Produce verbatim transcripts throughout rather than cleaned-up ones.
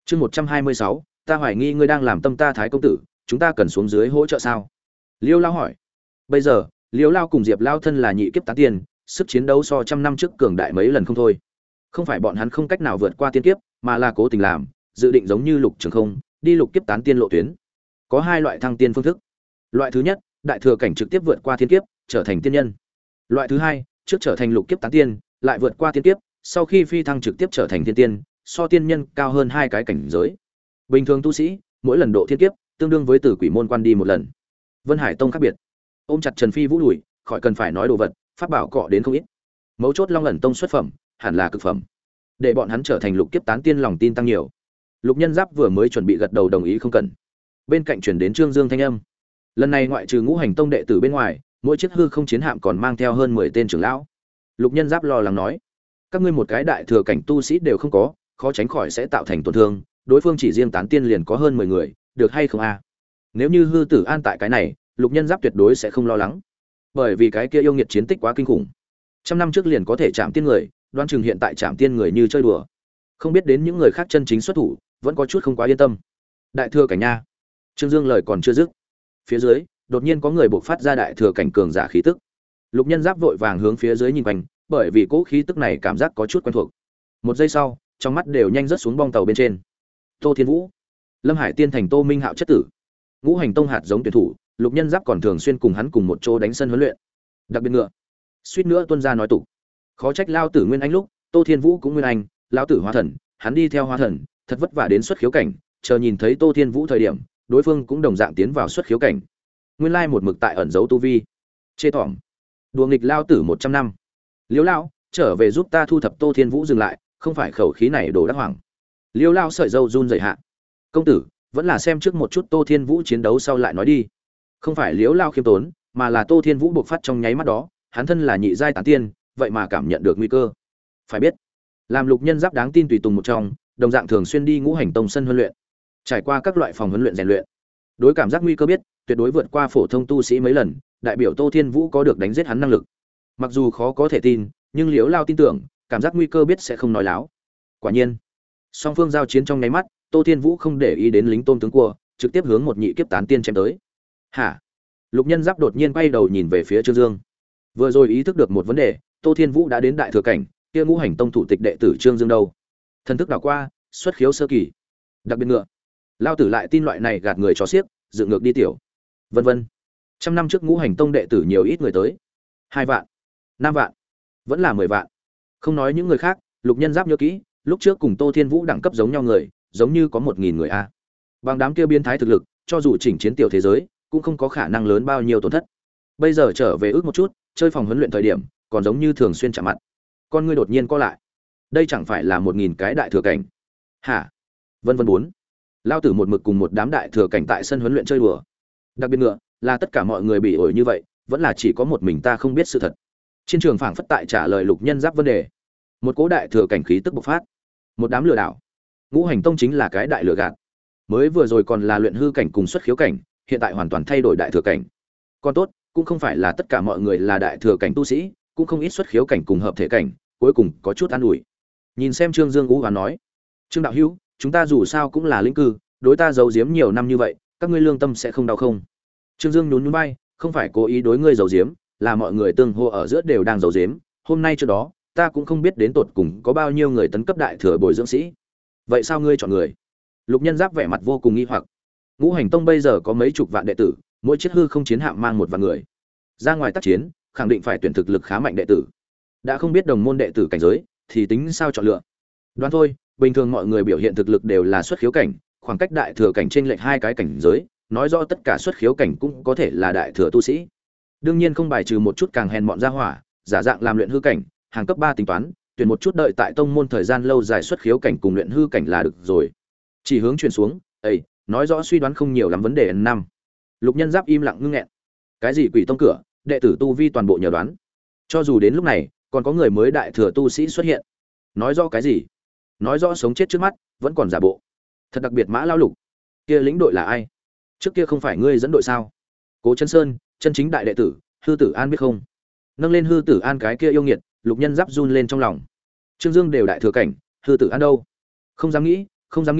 Chương một trăm hai mươi sáu, ta hoài nghi ngươi đang làm tâm ta thái công tử, chúng ta cần xuống dưới hỗ trợ sao? Liêu Lao hỏi. Bây giờ, Liêu Lao cùng Diệp Lao thân là nhị kiếp tán tiên, sức chiến đấu so trăm năm trước cường đại mấy lần không thôi. Không phải bọn hắn không cách nào vượt qua tiên kiếp, mà là cố tình làm, dự định giống như Lục Trường Không, đi lục kiếp tán tiên lộ tuyến. Có hai loại thăng tiên phương thức. Loại thứ nhất, đại thừa cảnh trực tiếp vượt qua thiên kiếp, trở thành tiên nhân. Loại thứ hai, trước trở thành lục kiếp tán tiên, lại vượt qua tiên kiếp, sau khi phi thăng trực tiếp trở thành thiên tiên, so tiên nhân cao hơn hai cái cảnh giới. Bình thường tu sĩ, mỗi lần độ thiên kiếp, tương đương với từ quỷ môn quan đi một lần. Vân Hải Tông khác biệt. Ôm chặt Trần Phi Vũ đuổi, khỏi cần phải nói đồ vật, pháp bảo cọ đến không ít. Mấu chốt Long Ẩn Tông xuất phẩm, hẳn là cực phẩm. Để bọn hắn trở thành lục kiếp tán tiên lòng tin tăng nhiều. Lục Nhân Giáp vừa mới chuẩn bị gật đầu đồng ý không cần. Bên cạnh truyền đến Trương Dương thanh âm. Lần này ngoại trừ Ngũ Hành Tông đệ tử bên ngoài, mỗi chiếc hư không chiến hạm còn mang theo hơn mười tên trưởng lão. Lục Nhân Giáp lo lắng nói: "Các ngươi một cái đại thừa cảnh tu sĩ đều không có, khó tránh khỏi sẽ tạo thành tổn thương, đối phương chỉ riêng tán tiên liền có hơn mười người, được hay không a?" Nếu như Hư Tử An tại cái này, Lục Nhân Giáp tuyệt đối sẽ không lo lắng. Bởi vì cái kia yêu nghiệt chiến tích quá kinh khủng. Trăm năm trước liền có thể chạm tiên người, đoán chừng hiện tại chạm tiên người như chơi đùa. Không biết đến những người khác chân chính xuất thủ, vẫn có chút không quá yên tâm. Đại thừa cảnh nha. Trương Dương lời còn chưa dứt, phía dưới đột nhiên có người bộc phát ra đại thừa cảnh cường giả khí tức. Lục Nhân Giáp vội vàng hướng phía dưới nhìn quanh, bởi vì cỗ khí tức này cảm giác có chút quen thuộc. Một giây sau, trong mắt đều nhanh rớt xuống bong tàu bên trên. Tô Thiên Vũ, Lâm Hải Tiên thành Tô Minh Hạo chất tử, Ngũ Hành Tông hạt giống tuyển thủ, Lục Nhân Giáp còn thường xuyên cùng hắn cùng một chỗ đánh sân huấn luyện. Đặc biệt ngựa, suýt nữa tuân ra nói tục. Khó trách lao tử nguyên anh lúc, Tô Thiên Vũ cũng nguyên anh, lão tử hóa thần, hắn đi theo hóa thần, thật vất vả đến xuất khiếu cảnh, chờ nhìn thấy Tô Thiên Vũ thời điểm, đối phương cũng đồng dạng tiến vào xuất khiếu cảnh. Nguyên lai một mực tại ẩn giấu tu vi. Chê tỏm. Đùa nghịch lao tử một trăm năm. Liêu lão, trở về giúp ta thu thập Tô Thiên Vũ dừng lại, không phải khẩu khí này đồ đắc hoàng. Liêu lão sợi râu run rẩy hạ. Công tử, vẫn là xem trước một chút Tô Thiên Vũ chiến đấu sau lại nói đi. Không phải Liêu lão khiêm tốn, mà là Tô Thiên Vũ bộc phát trong nháy mắt đó, hắn thân là nhị giai tán tiên, vậy mà cảm nhận được nguy cơ. Phải biết, làm Lục Nhân Giáp đáng tin tùy tùng một trong, đồng dạng thường xuyên đi Ngũ Hành Tông sân huấn luyện, trải qua các loại phòng huấn luyện rèn luyện, đối cảm giác nguy cơ biết tuyệt đối vượt qua phổ thông tu sĩ mấy lần, đại biểu Tô Thiên Vũ có được đánh giết hắn năng lực. Mặc dù khó có thể tin, nhưng Liễu Lao tin tưởng, cảm giác nguy cơ biết sẽ không nói láo. Quả nhiên, song phương giao chiến trong nháy mắt, Tô Thiên Vũ không để ý đến lính tôm tướng cua, trực tiếp hướng một nhị kiếp tán tiên chém tới. Hả? Lục Nhân Giáp đột nhiên quay đầu nhìn về phía Trương Dương. Vừa rồi ý thức được một vấn đề, Tô Thiên Vũ đã đến đại thừa cảnh, kia Ngũ Hành Tông thủ tịch đệ tử Trương Dương đâu? Thần thức đảo qua, xuất khiếu sơ kỳ. Đặc biệt ngựa. Lao tử lại tin loại này gạt người cho xiếc, dựng ngược đi tiểu. Vân vân. Trăm năm trước Ngũ Hành Tông đệ tử nhiều ít người tới? Hai vạn, năm vạn, vẫn là mười vạn. Không nói những người khác, Lục Nhân Giáp nhớ kỹ, lúc trước cùng Tô Thiên Vũ đẳng cấp giống nhau người, giống như có một nghìn người a. Bằng đám kia biến thái thực lực, cho dù chỉnh chiến tiểu thế giới, cũng không có khả năng lớn bao nhiêu tổn thất. Bây giờ trở về ước một chút, chơi phòng huấn luyện thời điểm, còn giống như thường xuyên chạm mặt. Con ngươi đột nhiên co lại. Đây chẳng phải là một nghìn cái đại thừa cảnh? Hả? Vân vân bốn. Lao tử một mực cùng một đám đại thừa cảnh tại sân huấn luyện chơi đùa. Đặc biệt ngựa, là tất cả mọi người bị ổi như vậy, vẫn là chỉ có một mình ta không biết sự thật. Chiến trường phảng phất tại trả lời Lục Nhân Giáp vấn đề. Một cố đại thừa cảnh khí tức bộc phát. Một đám lừa đảo. Ngũ Hành Tông chính là cái đại lừa gạt. Mới vừa rồi còn là luyện hư cảnh cùng xuất khiếu cảnh, hiện tại hoàn toàn thay đổi đại thừa cảnh. Còn tốt, cũng không phải là tất cả mọi người là đại thừa cảnh tu sĩ, cũng không ít xuất khiếu cảnh cùng hợp thể cảnh, cuối cùng có chút an ủi. Nhìn xem Trương Dương Ú và nói: "Trương đạo hữu, chúng ta dù sao cũng là lĩnh cư, đối ta giấu giếm nhiều năm như vậy, các ngươi lương tâm sẽ không đau không?" Trương Dương nhún nhún vai, không phải cố ý đối ngươi giấu giếm, là mọi người tương hô ở giữa đều đang giấu giếm, hôm nay trước đó, ta cũng không biết đến tột cùng có bao nhiêu người tấn cấp đại thừa bồi dưỡng sĩ. Vậy sao ngươi chọn người? Lục Nhân Giáp vẻ mặt vô cùng nghi hoặc. Ngũ Hành Tông bây giờ có mấy chục vạn đệ tử, mỗi chiếc hư không chiến hạm mang một vạn người. Ra ngoài tác chiến, khẳng định phải tuyển thực lực khá mạnh đệ tử. Đã không biết đồng môn đệ tử cảnh giới, thì tính sao chọn lựa? Đoán thôi, bình thường mọi người biểu hiện thực lực đều là xuất khiếu cảnh, khoảng cách đại thừa cảnh trên lệch hai cái cảnh giới, nói rõ tất cả xuất khiếu cảnh cũng có thể là đại thừa tu sĩ. Đương nhiên không bài trừ một chút càng hèn mọn ra hỏa, giả dạng làm luyện hư cảnh, hàng cấp ba tính toán, tuyển một chút đợi tại tông môn thời gian lâu dài xuất khiếu cảnh cùng luyện hư cảnh là được rồi. Chỉ hướng chuyển xuống, ấy, nói rõ suy đoán không nhiều lắm vấn đề N năm. Lục Nhân Giáp im lặng ngưng nghẹn. Cái gì quỷ tông cửa, đệ tử tu vi toàn bộ nhờ đoán. Cho dù đến lúc này, còn có người mới đại thừa tu sĩ xuất hiện. Nói rõ cái gì? Nói rõ sống chết trước mắt, vẫn còn giả bộ. Thật đặc biệt Mã Lao Lục. Kia lĩnh đội là ai? Trước kia không phải ngươi dẫn đội sao? Cố Chân Sơn, chân chính đại đệ tử, Hư Tử An biết không? Nâng lên Hư Tử An cái kia yêu nghiệt, Lục Nhân Giáp run lên trong lòng. Trương Dương đều đại thừa cảnh, Hư Tử An đâu? Không dám nghĩ, không dám nghĩ,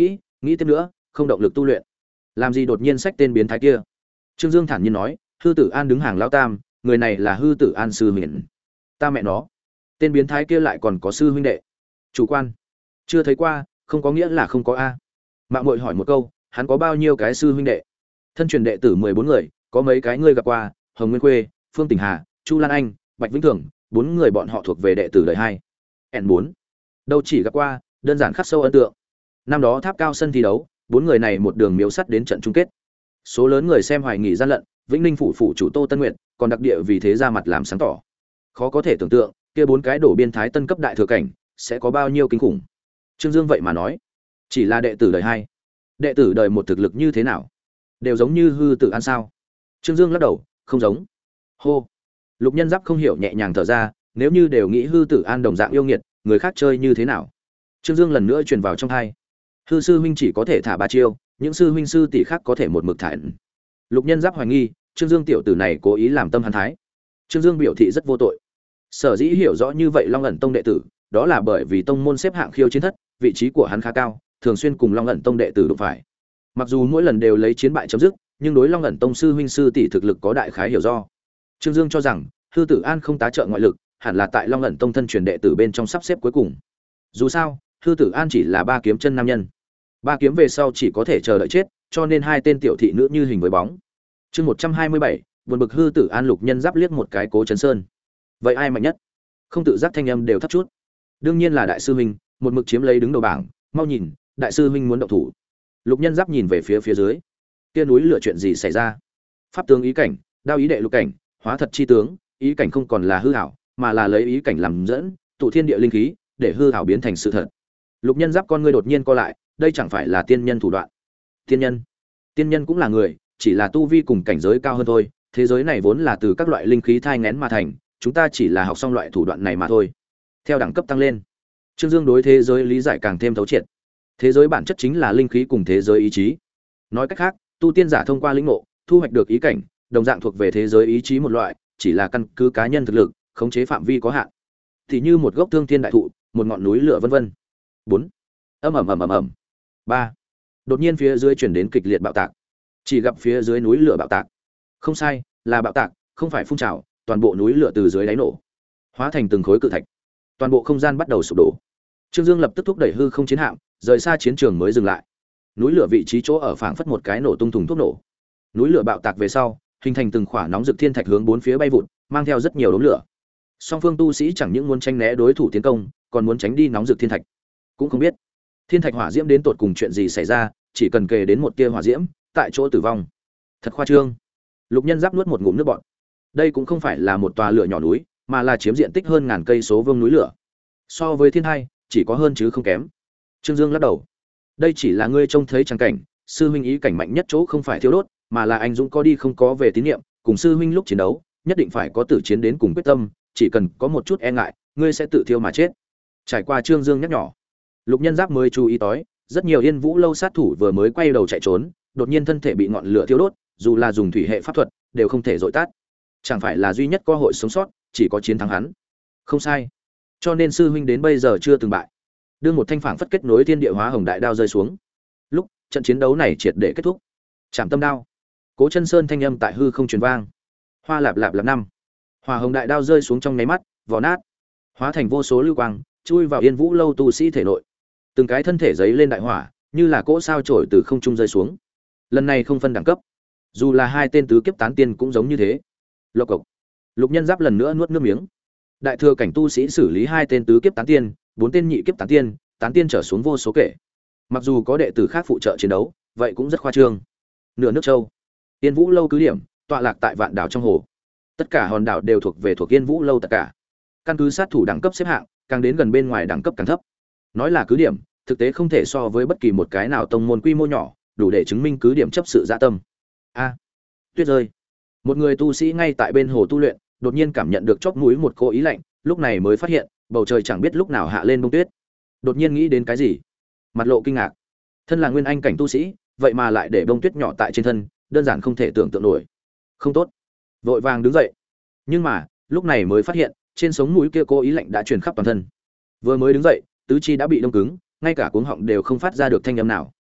nghĩ tiếp nữa không động lực tu luyện. Làm gì đột nhiên sách tên biến thái kia? Trương Dương thản nhiên nói, hư tử an đứng hàng lão tam, người này là hư tử an sư huynh. Ta mẹ nó, tên biến thái kia lại còn có sư huynh đệ? Chủ quan, chưa thấy qua không có nghĩa là không có a. Mạng muội hỏi một câu, hắn có bao nhiêu cái sư huynh đệ? Thân truyền đệ tử mười bốn người, có mấy cái ngươi gặp qua, Hồng Nguyên Khuê, Phương Tình Hà, Chu Lan Anh, Bạch Vĩnh Thường, bốn người bọn họ thuộc về đệ tử đời hai. N bốn. Đâu chỉ gặp qua, đơn giản khắc sâu ấn tượng. Năm đó tháp cao sân thi đấu, bốn người này một đường miếu sắt đến trận chung kết. Số lớn người xem hoài nghi gian lận, Vĩnh Ninh phủ phủ chủ Tô Tân Nguyệt, còn đặc địa vì thế ra mặt làm sáng tỏ. Khó có thể tưởng tượng, kia bốn cái đổ biên thái tân cấp đại thừa cảnh, sẽ có bao nhiêu kinh khủng. Trương Dương vậy mà nói, chỉ là đệ tử đời hai. Đệ tử đời một thực lực như thế nào? Đều giống như hư tử an sao? Trương Dương lắc đầu, không giống. Hô. Lục Nhân Giáp không hiểu nhẹ nhàng thở ra, nếu như đều nghĩ hư tử an đồng dạng yêu nghiệt, người khác chơi như thế nào? Trương Dương lần nữa truyền vào trong tai. Hư sư huynh chỉ có thể thả ba chiêu, những sư huynh sư tỷ khác có thể một mực thả ẩn. Lục Nhân Giáp hoài nghi, Trương Dương tiểu tử này cố ý làm tâm hắn thái. Trương Dương biểu thị rất vô tội. Sở dĩ hiểu rõ như vậy Long ẩn tông đệ tử, đó là bởi vì tông môn xếp hạng khiêu chiến thất, vị trí của hắn khá cao, thường xuyên cùng Long ẩn tông đệ tử đụng phải. Mặc dù mỗi lần đều lấy chiến bại chấm dứt, nhưng đối Long ẩn tông sư huynh sư tỷ thực lực có đại khái hiểu do. Trương Dương cho rằng, hư tử an không tá trợ ngoại lực, hẳn là tại Long ẩn tông thân truyền đệ tử bên trong sắp xếp cuối cùng. Dù sao, hư tử an chỉ là ba kiếm chân nam nhân, ba kiếm về sau chỉ có thể chờ đợi chết, cho nên hai tên tiểu thị nữ như hình với bóng. Chương một trăm hai mươi bảy, buồn bực hư tử an. Lục Nhân Giáp liếc một cái Cố Chấn Sơn. Vậy ai mạnh nhất? Không tự giác thanh âm đều thấp chút. Đương nhiên là đại sư huynh, một mực chiếm lấy đứng đầu bảng, mau nhìn, đại sư huynh muốn động thủ. Lục Nhân Giáp nhìn về phía phía dưới. Kia núi lửa chuyện gì xảy ra? Pháp tướng ý cảnh, đao ý đệ lục cảnh, hóa thật chi tướng, ý cảnh không còn là hư ảo, mà là lấy ý cảnh làm dẫn, tụ thiên địa linh khí, để hư ảo biến thành sự thật. Lục Nhân Giáp con ngươi đột nhiên co lại, đây chẳng phải là tiên nhân thủ đoạn? Tiên nhân? Tiên nhân cũng là người, chỉ là tu vi cùng cảnh giới cao hơn thôi, thế giới này vốn là từ các loại linh khí thai nghén mà thành, chúng ta chỉ là học xong loại thủ đoạn này mà thôi. Theo đẳng cấp tăng lên, Trương Dương đối thế giới lý giải càng thêm thấu triệt. Thế giới bản chất chính là linh khí cùng thế giới ý chí. Nói cách khác, tu tiên giả thông qua lĩnh ngộ, thu hoạch được ý cảnh, đồng dạng thuộc về thế giới ý chí một loại, chỉ là căn cứ cá nhân thực lực, khống chế phạm vi có hạn. Thì như một gốc thương thiên đại thụ, một ngọn núi lửa vân vân. bốn. Ầm ầm ầm ầm ầm. ba. Đột nhiên phía dưới chuyển đến kịch liệt bạo tạc. Chỉ gặp phía dưới núi lửa bạo tạc. Không sai, là bạo tạc, không phải phun trào, toàn bộ núi lửa từ dưới đáy nổ, hóa thành từng khối cự thạch. Toàn bộ không gian bắt đầu sụp đổ. Trương Dương lập tức thúc đẩy hư không chiến hạm, rời xa chiến trường mới dừng lại. Núi lửa vị trí chỗ ở phảng phất một cái nổ tung thùng thuốc nổ. Núi lửa bạo tạc về sau, hình thành từng khỏa nóng rực thiên thạch hướng bốn phía bay vụt, mang theo rất nhiều đốm lửa. Song phương tu sĩ chẳng những muốn tránh né đối thủ tiến công, còn muốn tránh đi nóng rực thiên thạch. Cũng không biết thiên thạch hỏa diễm đến tột cùng chuyện gì xảy ra, chỉ cần kề đến một tia hỏa diễm, tại chỗ tử vong. Thật khoa trương. Lục Nhân Giáp nuốt một ngụm nước bọt. Đây cũng không phải là một tòa lửa nhỏ núi, mà là chiếm diện tích hơn ngàn cây số vuông núi lửa. So với thiên hai, chỉ có hơn chứ không kém. Trương Dương lắc đầu. Đây chỉ là ngươi trông thấy chẳng cảnh, sư huynh ý cảnh mạnh nhất chỗ không phải thiêu đốt, mà là anh dũng có đi không có về tín niệm, cùng sư huynh lúc chiến đấu, nhất định phải có tử chiến đến cùng quyết tâm, chỉ cần có một chút e ngại, ngươi sẽ tự thiêu mà chết. Trải qua Trương Dương nhắc nhỏ, Lục Nhân Giáp mới chú ý tới, rất nhiều Yên Vũ lâu sát thủ vừa mới quay đầu chạy trốn, đột nhiên thân thể bị ngọn lửa thiêu đốt, dù là dùng thủy hệ pháp thuật, đều không thể dội tắt. Chẳng phải là duy nhất cơ hội sống sót, chỉ có chiến thắng hắn. Không sai. Cho nên sư huynh đến bây giờ chưa từng bại. Đưa một thanh phảng phất kết nối thiên địa hóa hồng đại đao rơi xuống. Lúc trận chiến đấu này triệt để kết thúc, chạm tâm đao. Cố Chân Sơn thanh âm tại hư không truyền vang. Hoa lạp lạp lạp năm. Hỏa hồng đại đao rơi xuống trong nháy mắt, vỏ nát, hóa thành vô số lưu quang, chui vào Yên Vũ lâu tu sĩ thể nội. Từng cái thân thể giấy lên đại hỏa, như là cỗ sao chổi từ không trung rơi xuống. Lần này không phân đẳng cấp, dù là hai tên tứ kiếp tán tiên cũng giống như thế. Lộc cộc. Lục Nhân Giáp lần nữa nuốt nước miếng. Đại thừa cảnh tu sĩ xử lý hai tên tứ kiếp tán tiên, bốn tên nhị kiếp tán tiên, tán tiên trở xuống vô số kể. Mặc dù có đệ tử khác phụ trợ chiến đấu, vậy cũng rất khoa trương. Nửa nước châu, Yên Vũ lâu cứ điểm, tọa lạc tại vạn đảo trong hồ. Tất cả hòn đảo đều thuộc về thuộc Yên Vũ lâu tất cả. Căn cứ sát thủ đẳng cấp xếp hạng, càng đến gần bên ngoài đẳng cấp càng thấp. Nói là cứ điểm, thực tế không thể so với bất kỳ một cái nào tông môn quy mô nhỏ, đủ để chứng minh cứ điểm chấp sự dạ tâm. A, tuyết rơi. Một người tu sĩ ngay tại bên hồ tu luyện, đột nhiên cảm nhận được chóp mũi một cô ý lạnh, lúc này mới phát hiện, bầu trời chẳng biết lúc nào hạ lên bông tuyết. Đột nhiên nghĩ đến cái gì, mặt lộ kinh ngạc. Thân là nguyên anh cảnh tu sĩ, vậy mà lại để bông tuyết nhỏ tại trên thân, đơn giản không thể tưởng tượng nổi. Không tốt. Vội vàng đứng dậy. Nhưng mà, lúc này mới phát hiện, trên sống mũi kia cô ý lạnh đã truyền khắp toàn thân. Vừa mới đứng dậy, tứ chi đã bị đông cứng, ngay cả cuống họng đều không phát ra được thanh âm nào.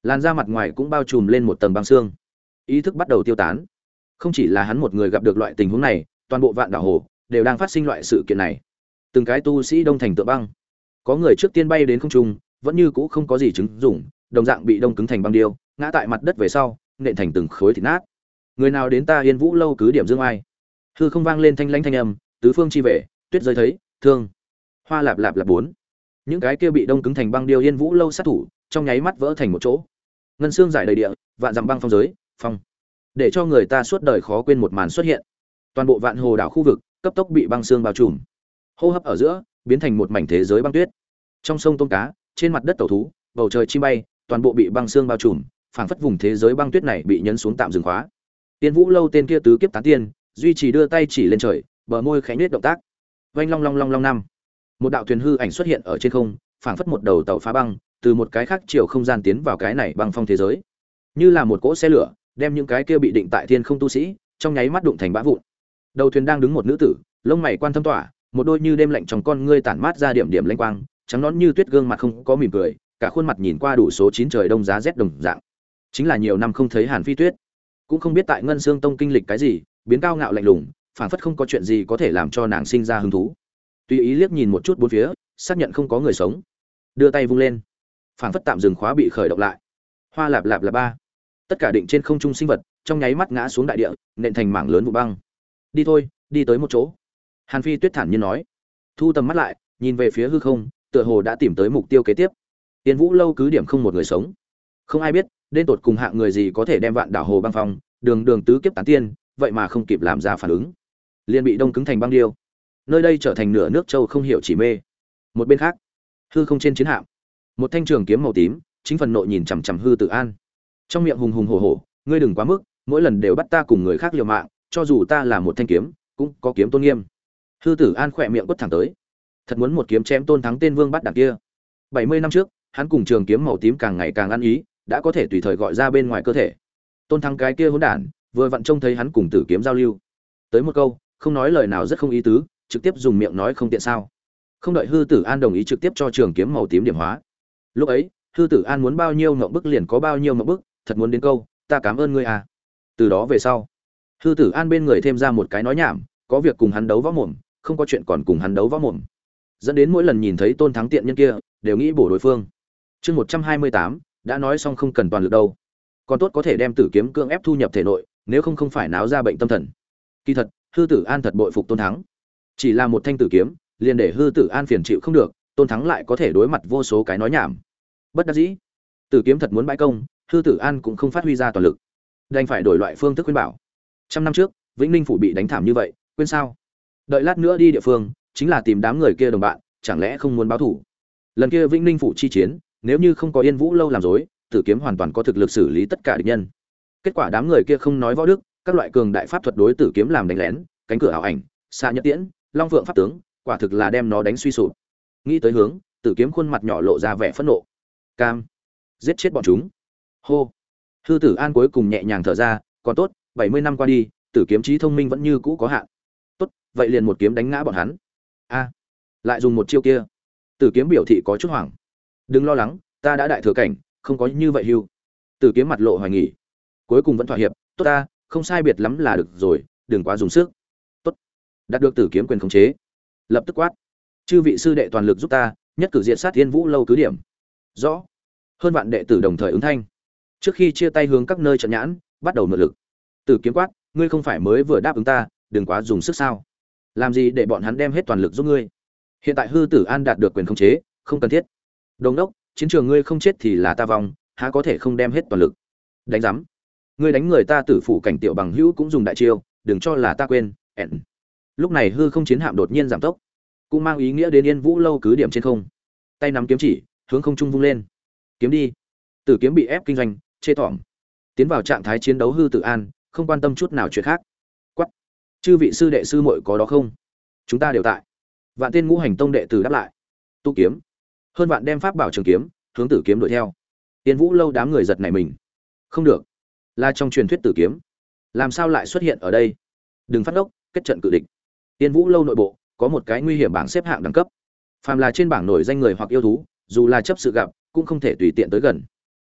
Làn da mặt ngoài cũng bao trùm lên một tầng băng xương, ý thức bắt đầu tiêu tán. Không chỉ là hắn một người gặp được loại tình huống này, toàn bộ Vạn Đảo Hồ đều đang phát sinh loại sự kiện này. Từng cái tu sĩ đông thành tượng băng, có người trước tiên bay đến không trung, vẫn như cũ không có gì chứng dụng, đồng dạng bị đông cứng thành băng điêu, ngã tại mặt đất về sau, nện thành từng khối thịt nát. Người nào đến ta Yên Vũ lâu cứ điểm dương ai? Hư không vang lên thanh lãnh thanh âm, tứ phương chi về, tuyết rơi thấy, thương. Hoa lạp lạp lạp bốn. Những cái kia bị đông cứng thành băng điêu Yên Vũ lâu sát thủ, trong nháy mắt vỡ thành một chỗ. Ngân xương giải đầy địa, vạn dặm băng phong giới, phong. Để cho người ta suốt đời khó quên một màn xuất hiện. Toàn bộ Vạn Hồ đảo khu vực cấp tốc bị băng xương bao trùm. Hô hấp ở giữa, biến thành một mảnh thế giới băng tuyết. Trong sông tôm cá, trên mặt đất tẩu thú, bầu trời chim bay, toàn bộ bị băng xương bao trùm, phảng phất vùng thế giới băng tuyết này bị nhấn xuống tạm dừng khóa. Tiên Vũ lâu tên kia tứ kiếp tán tiên, duy trì đưa tay chỉ lên trời, bờ môi khẽ nhếch động tác. Vành long long long long năm. Một đạo thuyền hư ảnh xuất hiện ở trên không, phảng phất một đầu tàu phá băng, từ một cái khác chiều không gian tiến vào cái này băng phong thế giới. Như là một cỗ xe lửa, đem những cái kia bị định tại thiên không tu sĩ, trong nháy mắt đụng thành bã vụn. Đầu thuyền đang đứng một nữ tử, lông mày quan thâm tỏa, một đôi như đêm lạnh trong con ngươi tản mát ra điểm điểm lanh quang, trắng nõn như tuyết, gương mặt không có mỉm cười, cả khuôn mặt nhìn qua đủ số chín trời đông giá rét đồng dạng. Chính là nhiều năm không thấy Hàn Phi Tuyết, cũng không biết tại Ngân Xương Tông kinh lịch cái gì, biến cao ngạo lạnh lùng, phảng phất không có chuyện gì có thể làm cho nàng sinh ra hứng thú. Tùy ý liếc nhìn một chút bốn phía, xác nhận không có người sống, đưa tay vung lên, phảng phất tạm dừng khóa bị khởi động lại. Hoa lạp lạp là ba. Tất cả định trên không trung sinh vật, trong nháy mắt ngã xuống đại địa, nện thành mảng lớn vụ băng. Đi thôi, đi tới một chỗ. Hàn Phi Tuyết thản nhiên nói. Thu tầm mắt lại, nhìn về phía hư không, tựa hồ đã tìm tới mục tiêu kế tiếp. Tiên Vũ lâu cứ điểm không một người sống. Không ai biết, đến tột cùng hạng người gì có thể đem Vạn Đảo Hồ băng phong, đường đường tứ kiếp tán tiên, vậy mà không kịp làm ra phản ứng, liền bị đông cứng thành băng điêu. Nơi đây trở thành nửa nước châu không hiểu chỉ mê. Một bên khác, hư không trên chiến hạm, một thanh trường kiếm màu tím, chính phần nộ nhìn chằm chằm Hư Tử An. Trong miệng hùng hùng hổ hổ, ngươi đừng quá mức, mỗi lần đều bắt ta cùng người khác liều mạng, cho dù ta là một thanh kiếm, cũng có kiếm tôn nghiêm. Hư Tử An khỏe miệng quất thẳng tới, thật muốn một kiếm chém Tôn Thắng tên vương bắt đảng kia. bảy mươi năm trước, hắn cùng trường kiếm màu tím càng ngày càng ăn ý, đã có thể tùy thời gọi ra bên ngoài cơ thể. Tôn Thắng cái kia hỗn đản, vừa vặn trông thấy hắn cùng Tử kiếm giao lưu, tới một câu, không nói lời nào rất không ý tứ, trực tiếp dùng miệng nói không tiện sao? Không đợi Hư Tử An đồng ý, trực tiếp cho trường kiếm màu tím điểm hóa. Lúc ấy, Hư Tử An muốn bao nhiêu ngậm bức liền có bao nhiêu ngậm bức, thật muốn đến câu, ta cảm ơn ngươi à. Từ đó về sau, Hư Tử An bên người thêm ra một cái nói nhảm, có việc cùng hắn đấu võ mồm, không có chuyện còn cùng hắn đấu võ mồm. Dẫn đến mỗi lần nhìn thấy Tôn Thắng tiện nhân kia, đều nghĩ bổ đối phương. Chương một trăm hai mươi tám, đã nói xong không cần toàn lực đâu. Còn tốt có thể đem Tử kiếm cưỡng ép thu nhập thể nội, nếu không không phải náo ra bệnh tâm thần. Kỳ thật, Hư Tử An thật bội phục Tôn Thắng. Chỉ là một thanh tử kiếm, liền để Hư Tử An phiền chịu không được, Tôn Thắng lại có thể đối mặt vô số cái nói nhảm. Bất đắc dĩ, tử kiếm thật muốn bãi công, Hư Tử An cũng không phát huy ra toàn lực, đành phải đổi loại phương thức khuyên bảo. Trăm năm trước, Vĩnh Ninh phủ bị đánh thảm như vậy, quên sao? Đợi lát nữa đi địa phương, chính là tìm đám người kia đồng bạn, chẳng lẽ không muốn báo thù? Lần kia Vĩnh Ninh phủ chi chiến, nếu như không có Yên Vũ lâu làm rối, tử kiếm hoàn toàn có thực lực xử lý tất cả địch nhân. Kết quả đám người kia không nói võ đức, các loại cường đại pháp thuật đối tử kiếm làm đánh lén, cánh cửa ảo ảnh, xa nhất tiễn, long vượng pháp tướng, quả thực là đem nó đánh suy sụp. Nghĩ tới hướng, tử kiếm khuôn mặt nhỏ lộ ra vẻ phẫn nộ. Cam, giết chết bọn chúng. Hô. Hư Tử An cuối cùng nhẹ nhàng thở ra, còn tốt, bảy mươi năm qua đi, tử kiếm trí thông minh vẫn như cũ có hạn. Tốt, vậy liền một kiếm đánh ngã bọn hắn. A, lại dùng một chiêu kia. Tử kiếm biểu thị có chút hoảng. Đừng lo lắng, ta đã đại thừa cảnh, không có như vậy hưu. Tử kiếm mặt lộ hoài nghi, cuối cùng vẫn thỏa hiệp, tốt ta, không sai biệt lắm là được rồi, đừng quá dùng sức. Tốt. Đạt được tử kiếm quyền khống chế, lập tức quát: chư vị sư đệ toàn lực giúp ta, nhất cử diệt sát Yên Vũ lâu cứ điểm. Rõ. Hơn vạn đệ tử đồng thời ứng thanh. Trước khi chia tay hướng các nơi trận nhãn, bắt đầu nội lực. Tử kiếm quát: ngươi không phải mới vừa đáp ứng ta, đừng quá dùng sức sao? Làm gì để bọn hắn đem hết toàn lực giúp ngươi? Hiện tại Hư Tử An đạt được quyền khống chế, không cần thiết. Đồng đốc, chiến trường ngươi không chết thì là ta vong, há có thể không đem hết toàn lực? Đánh rắm. Ngươi đánh người ta tử phủ cảnh tiểu bằng hữu cũng dùng đại chiêu, đừng cho là ta quên. Ẩn. Lúc này hư không chiến hạm đột nhiên giảm tốc, cũng mang ý nghĩa đến Yên Vũ lâu cứ điểm trên không. Tay nắm kiếm chỉ, hướng không trung vung lên. Kiếm đi. Tử kiếm bị ép kinh doanh, chê thỏm. Tiến vào trạng thái chiến đấu Hư Tử An, không quan tâm chút nào chuyện khác. Quát. Chư vị sư đệ sư muội có đó không? Chúng ta đều tại. Vạn tên ngũ hành tông đệ tử đáp lại. Tu kiếm. Hơn vạn đem pháp bảo trường kiếm, hướng tử kiếm đuổi theo. Yên Vũ lâu đám người giật nảy mình. Không được, là trong truyền thuyết tử kiếm, làm sao lại xuất hiện ở đây? Đừng phát ốc, kết trận cự địch. Yên Vũ lâu nội bộ có một cái nguy hiểm bảng xếp hạng đẳng cấp. Phàm là trên bảng nổi danh người hoặc yêu thú, dù là chấp sự gặp, cũng không thể tùy tiện tới gần.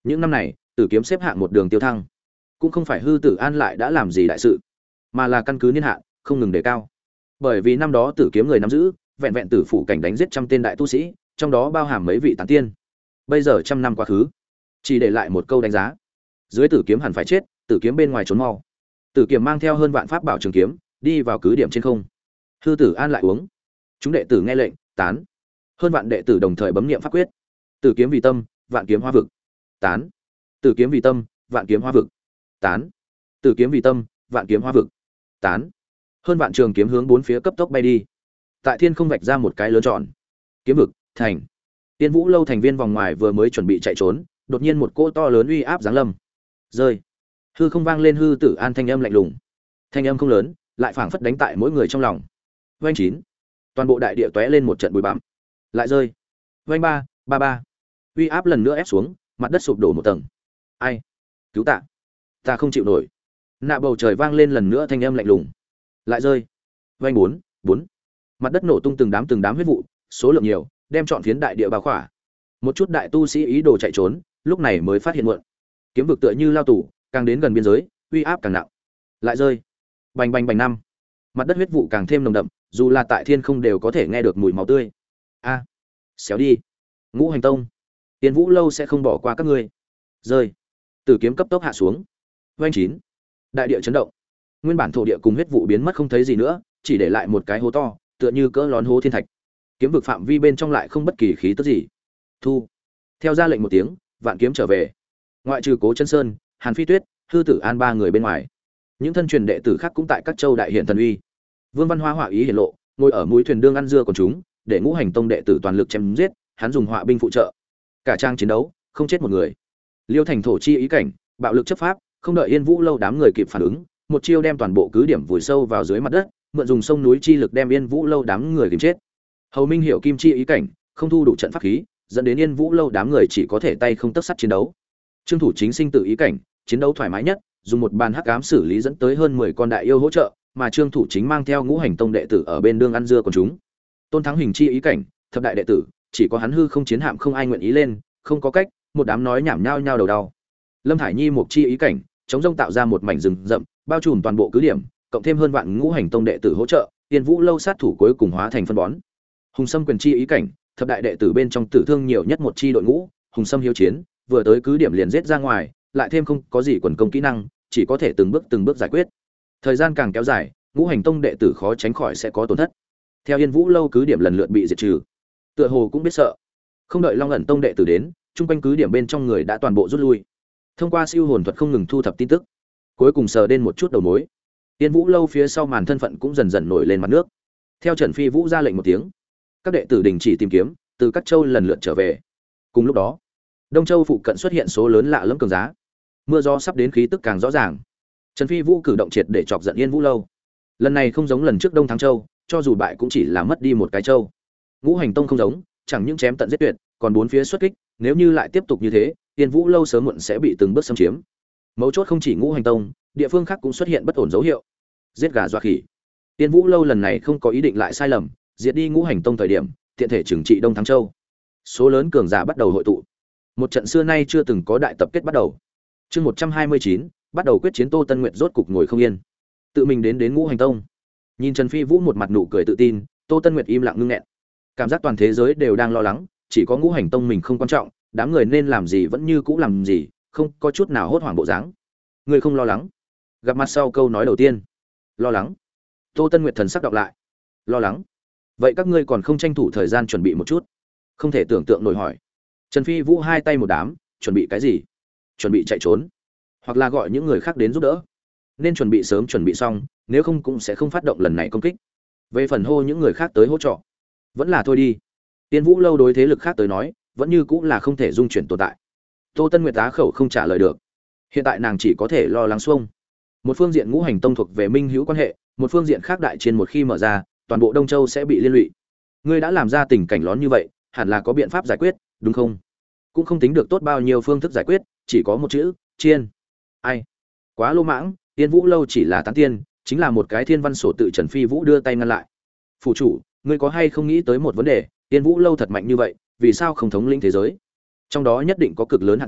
Những năm này, Tử Kiếm xếp hạng một đường tiêu thăng, cũng không phải Hư Tử An lại đã làm gì đại sự, mà là căn cứ niên hạn không ngừng đề cao. Bởi vì năm đó Tử Kiếm người nắm giữ, vẹn vẹn tử phủ cảnh đánh giết trăm tên đại tu sĩ, trong đó bao hàm mấy vị tán tiên. Bây giờ trăm năm quá khứ, chỉ để lại một câu đánh giá: dưới Tử Kiếm hẳn phải chết, Tử Kiếm bên ngoài trốn mau. Tử Kiếm mang theo hơn vạn pháp bảo trường kiếm, đi vào cứ điểm trên không. Hư Tử An lại uống. Chúng đệ tử nghe lệnh, tán. Hơn vạn đệ tử đồng thời bấm niệm pháp quyết. Tử Kiếm vì tâm, vạn kiếm hóa vực. Tán. Tử Kiếm vì tâm, vạn kiếm hóa vực. Tán. Tử Kiếm vì tâm, vạn kiếm hóa vực. Tán. Hơn vạn trường kiếm hướng bốn phía cấp tốc bay đi. Tại thiên không vạch ra một cái lớn tròn. Kiếm vực, thành. Tiên Vũ lâu thành viên vòng ngoài vừa mới chuẩn bị chạy trốn, đột nhiên một cỗ to lớn uy áp giáng lâm. Rơi. Hư không vang lên Hư Tử An thanh âm lạnh lùng. Thanh âm không lớn, lại phảng phất đánh tại mỗi người trong lòng. Vành chín. Toàn bộ đại địa tóe lên một trận bụi bặm. Lại rơi. Vành ba, ba ba. Uy áp lần nữa ép xuống, mặt đất sụp đổ một tầng. Ai? Cứu ta. Ta không chịu nổi. Nạ bầu trời vang lên lần nữa thanh âm lạnh lùng. Lại rơi. Vành bốn, bốn. Mặt đất nổ tung từng đám từng đám huyết vụ, số lượng nhiều, đem trọn phiến đại địa bao khỏa. Một chút đại tu sĩ ý đồ chạy trốn, lúc này mới phát hiện muộn. Kiếm vực tựa như lao tù, càng đến gần biên giới, uy áp càng nặng. Lại rơi. Bành bành bành năm. Mặt đất huyết vụ càng thêm nồng đậm, dù là tại thiên không đều có thể nghe được mùi máu tươi. A, à, xéo đi. Ngũ Hành Tông, Tiên Vũ lâu sẽ không bỏ qua các ngươi. Rơi. Tử Kiếm cấp tốc hạ xuống. Vành chín. Đại địa chấn động. Nguyên bản thổ địa cùng huyết vụ biến mất không thấy gì nữa, chỉ để lại một cái hố to, tựa như cỡ lón hố thiên thạch. Kiếm vực phạm vi bên trong lại không bất kỳ khí tức gì. Thu. Theo ra lệnh một tiếng, vạn kiếm trở về. Ngoại trừ Cố Chân Sơn, Hàn Phi Tuyết, Hư Tử An ba người bên ngoài, những thân truyền đệ tử khác cũng tại các châu đại hiện thần uy. Vương Văn Hoa họa ý hiển lộ, ngồi ở mũi thuyền đương ăn dưa còn chúng, để Ngũ Hành Tông đệ tử toàn lực chém giết, hắn dùng họa binh phụ trợ. Cả trang chiến đấu, không chết một người. Liêu Thành thổ chi ý cảnh, bạo lực chấp pháp, không đợi Yên Vũ lâu đám người kịp phản ứng, một chiêu đem toàn bộ cứ điểm vùi sâu vào dưới mặt đất, mượn dùng sông núi chi lực đem Yên Vũ lâu đám người kìm chết. Hầu Minh Hiểu kim chi ý cảnh, không thu đủ trận pháp khí, dẫn đến Yên Vũ lâu đám người chỉ có thể tay không tấc sắt chiến đấu. Trương Thủ Chính sinh tự ý cảnh, chiến đấu thoải mái nhất, dùng một bàn hắc ám xử lý dẫn tới hơn mười con đại yêu hỗ trợ, mà Trương Thủ Chính mang theo Ngũ Hành Tông đệ tử ở bên đương ăn dưa còn chúng. Tôn Thắng Hình chi ý cảnh, thập đại đệ tử, chỉ có hắn hư không chiến hạm không ai nguyện ý lên, không có cách, một đám nói nhảm nhao nhao đầu đau. Lâm Thải Nhi một chi ý cảnh, chống rông tạo ra một mảnh rừng rậm, bao trùm toàn bộ cứ điểm, cộng thêm hơn vạn Ngũ Hành Tông đệ tử hỗ trợ, Tiên Vũ lâu sát thủ cuối cùng hóa thành phân bón. Hùng Sâm quyền chi ý cảnh, thập đại đệ tử bên trong tử thương nhiều nhất một chi đội ngũ, Hùng Sâm hiếu chiến, vừa tới cứ điểm liền giết ra ngoài, lại thêm không có gì quần công kỹ năng, chỉ có thể từng bước từng bước giải quyết. Thời gian càng kéo dài, Ngũ Hành Tông đệ tử khó tránh khỏi sẽ có tổn thất. Theo Yên Vũ lâu cứ điểm lần lượt bị diệt trừ, tựa hồ cũng biết sợ. Không đợi Long ẩn Tông đệ tử đến, chung quanh cứ điểm bên trong người đã toàn bộ rút lui. Thông qua siêu hồn thuật không ngừng thu thập tin tức, cuối cùng sờ đến một chút đầu mối. Yên Vũ lâu phía sau màn thân phận cũng dần dần nổi lên mặt nước. Theo Trần Phi Vũ ra lệnh một tiếng, các đệ tử đình chỉ tìm kiếm, từ các châu lần lượt trở về. Cùng lúc đó, Đông Châu phụ cận xuất hiện số lớn lạ lẫm cường giá. Mưa gió sắp đến khí tức càng rõ ràng. Trần Phi Vũ cử động triệt để chọc giận Yên Vũ lâu. Lần này không giống lần trước Đông Thắng Châu, cho dù bại cũng chỉ là mất đi một cái châu. Ngũ Hành Tông không giống, chẳng những chém tận giết tuyệt, còn bốn phía xuất kích, nếu như lại tiếp tục như thế, Yên Vũ lâu sớm muộn sẽ bị từng bước xâm chiếm. Mấu chốt không chỉ Ngũ Hành Tông, địa phương khác cũng xuất hiện bất ổn dấu hiệu. Giết gà dọa khỉ. Yên Vũ lâu lần này không có ý định lại sai lầm, diệt đi Ngũ Hành Tông thời điểm, tiện thể trừng trị Đông Thắng Châu. Số lớn cường giả bắt đầu hội tụ. Một trận xưa nay chưa từng có đại tập kết bắt đầu. Chương một trăm hai mươi chín, bắt đầu quyết chiến. Tô Tân Nguyệt rốt cục ngồi không yên, tự mình đến đến Ngũ Hành Tông. Nhìn Trần Phi Vũ một mặt nụ cười tự tin, Tô Tân Nguyệt im lặng ngưng nghẹn. Cảm giác toàn thế giới đều đang lo lắng, chỉ có Ngũ Hành Tông mình không quan trọng, đám người nên làm gì vẫn như cũ làm gì, không có chút nào hốt hoảng bộ dáng. Người không lo lắng? Gặp mặt sau câu nói đầu tiên. Lo lắng. Tô Tân Nguyệt thần sắc đọc lại. Lo lắng. Vậy các ngươi còn không tranh thủ thời gian chuẩn bị một chút? Không thể tưởng tượng nổi hỏi. Trần Phi Vũ hai tay một đám, chuẩn bị cái gì? Chuẩn bị chạy trốn, hoặc là gọi những người khác đến giúp đỡ. Nên chuẩn bị sớm chuẩn bị xong, nếu không cũng sẽ không phát động lần này công kích. Về phần hô những người khác tới hỗ trợ, vẫn là thôi đi. Tiên Vũ lâu đối thế lực khác tới nói, vẫn như cũng là không thể dung chuyển tồn tại. Tô Tân Nguyệt tá khẩu không trả lời được. Hiện tại nàng chỉ có thể lo lắng xuông. Một phương diện Ngũ Hành Tông thuộc về minh hữu quan hệ, một phương diện khác đại chiến một khi mở ra, toàn bộ Đông Châu sẽ bị liên lụy. Ngươi đã làm ra tình cảnh lón như vậy, hẳn là có biện pháp giải quyết, đúng không? Cũng không tính được tốt bao nhiêu phương thức giải quyết, chỉ có một chữ, chiên. Ai? Quá lô mãng, Tiên Vũ lâu chỉ là tán tiên, chính là một cái thiên văn sổ tự. Trần Phi Vũ đưa tay ngăn lại. Phủ chủ, ngươi có hay không nghĩ tới một vấn đề, Tiên Vũ lâu thật mạnh như vậy, vì sao không thống lĩnh thế giới? Trong đó nhất định có cực lớn hạn chế,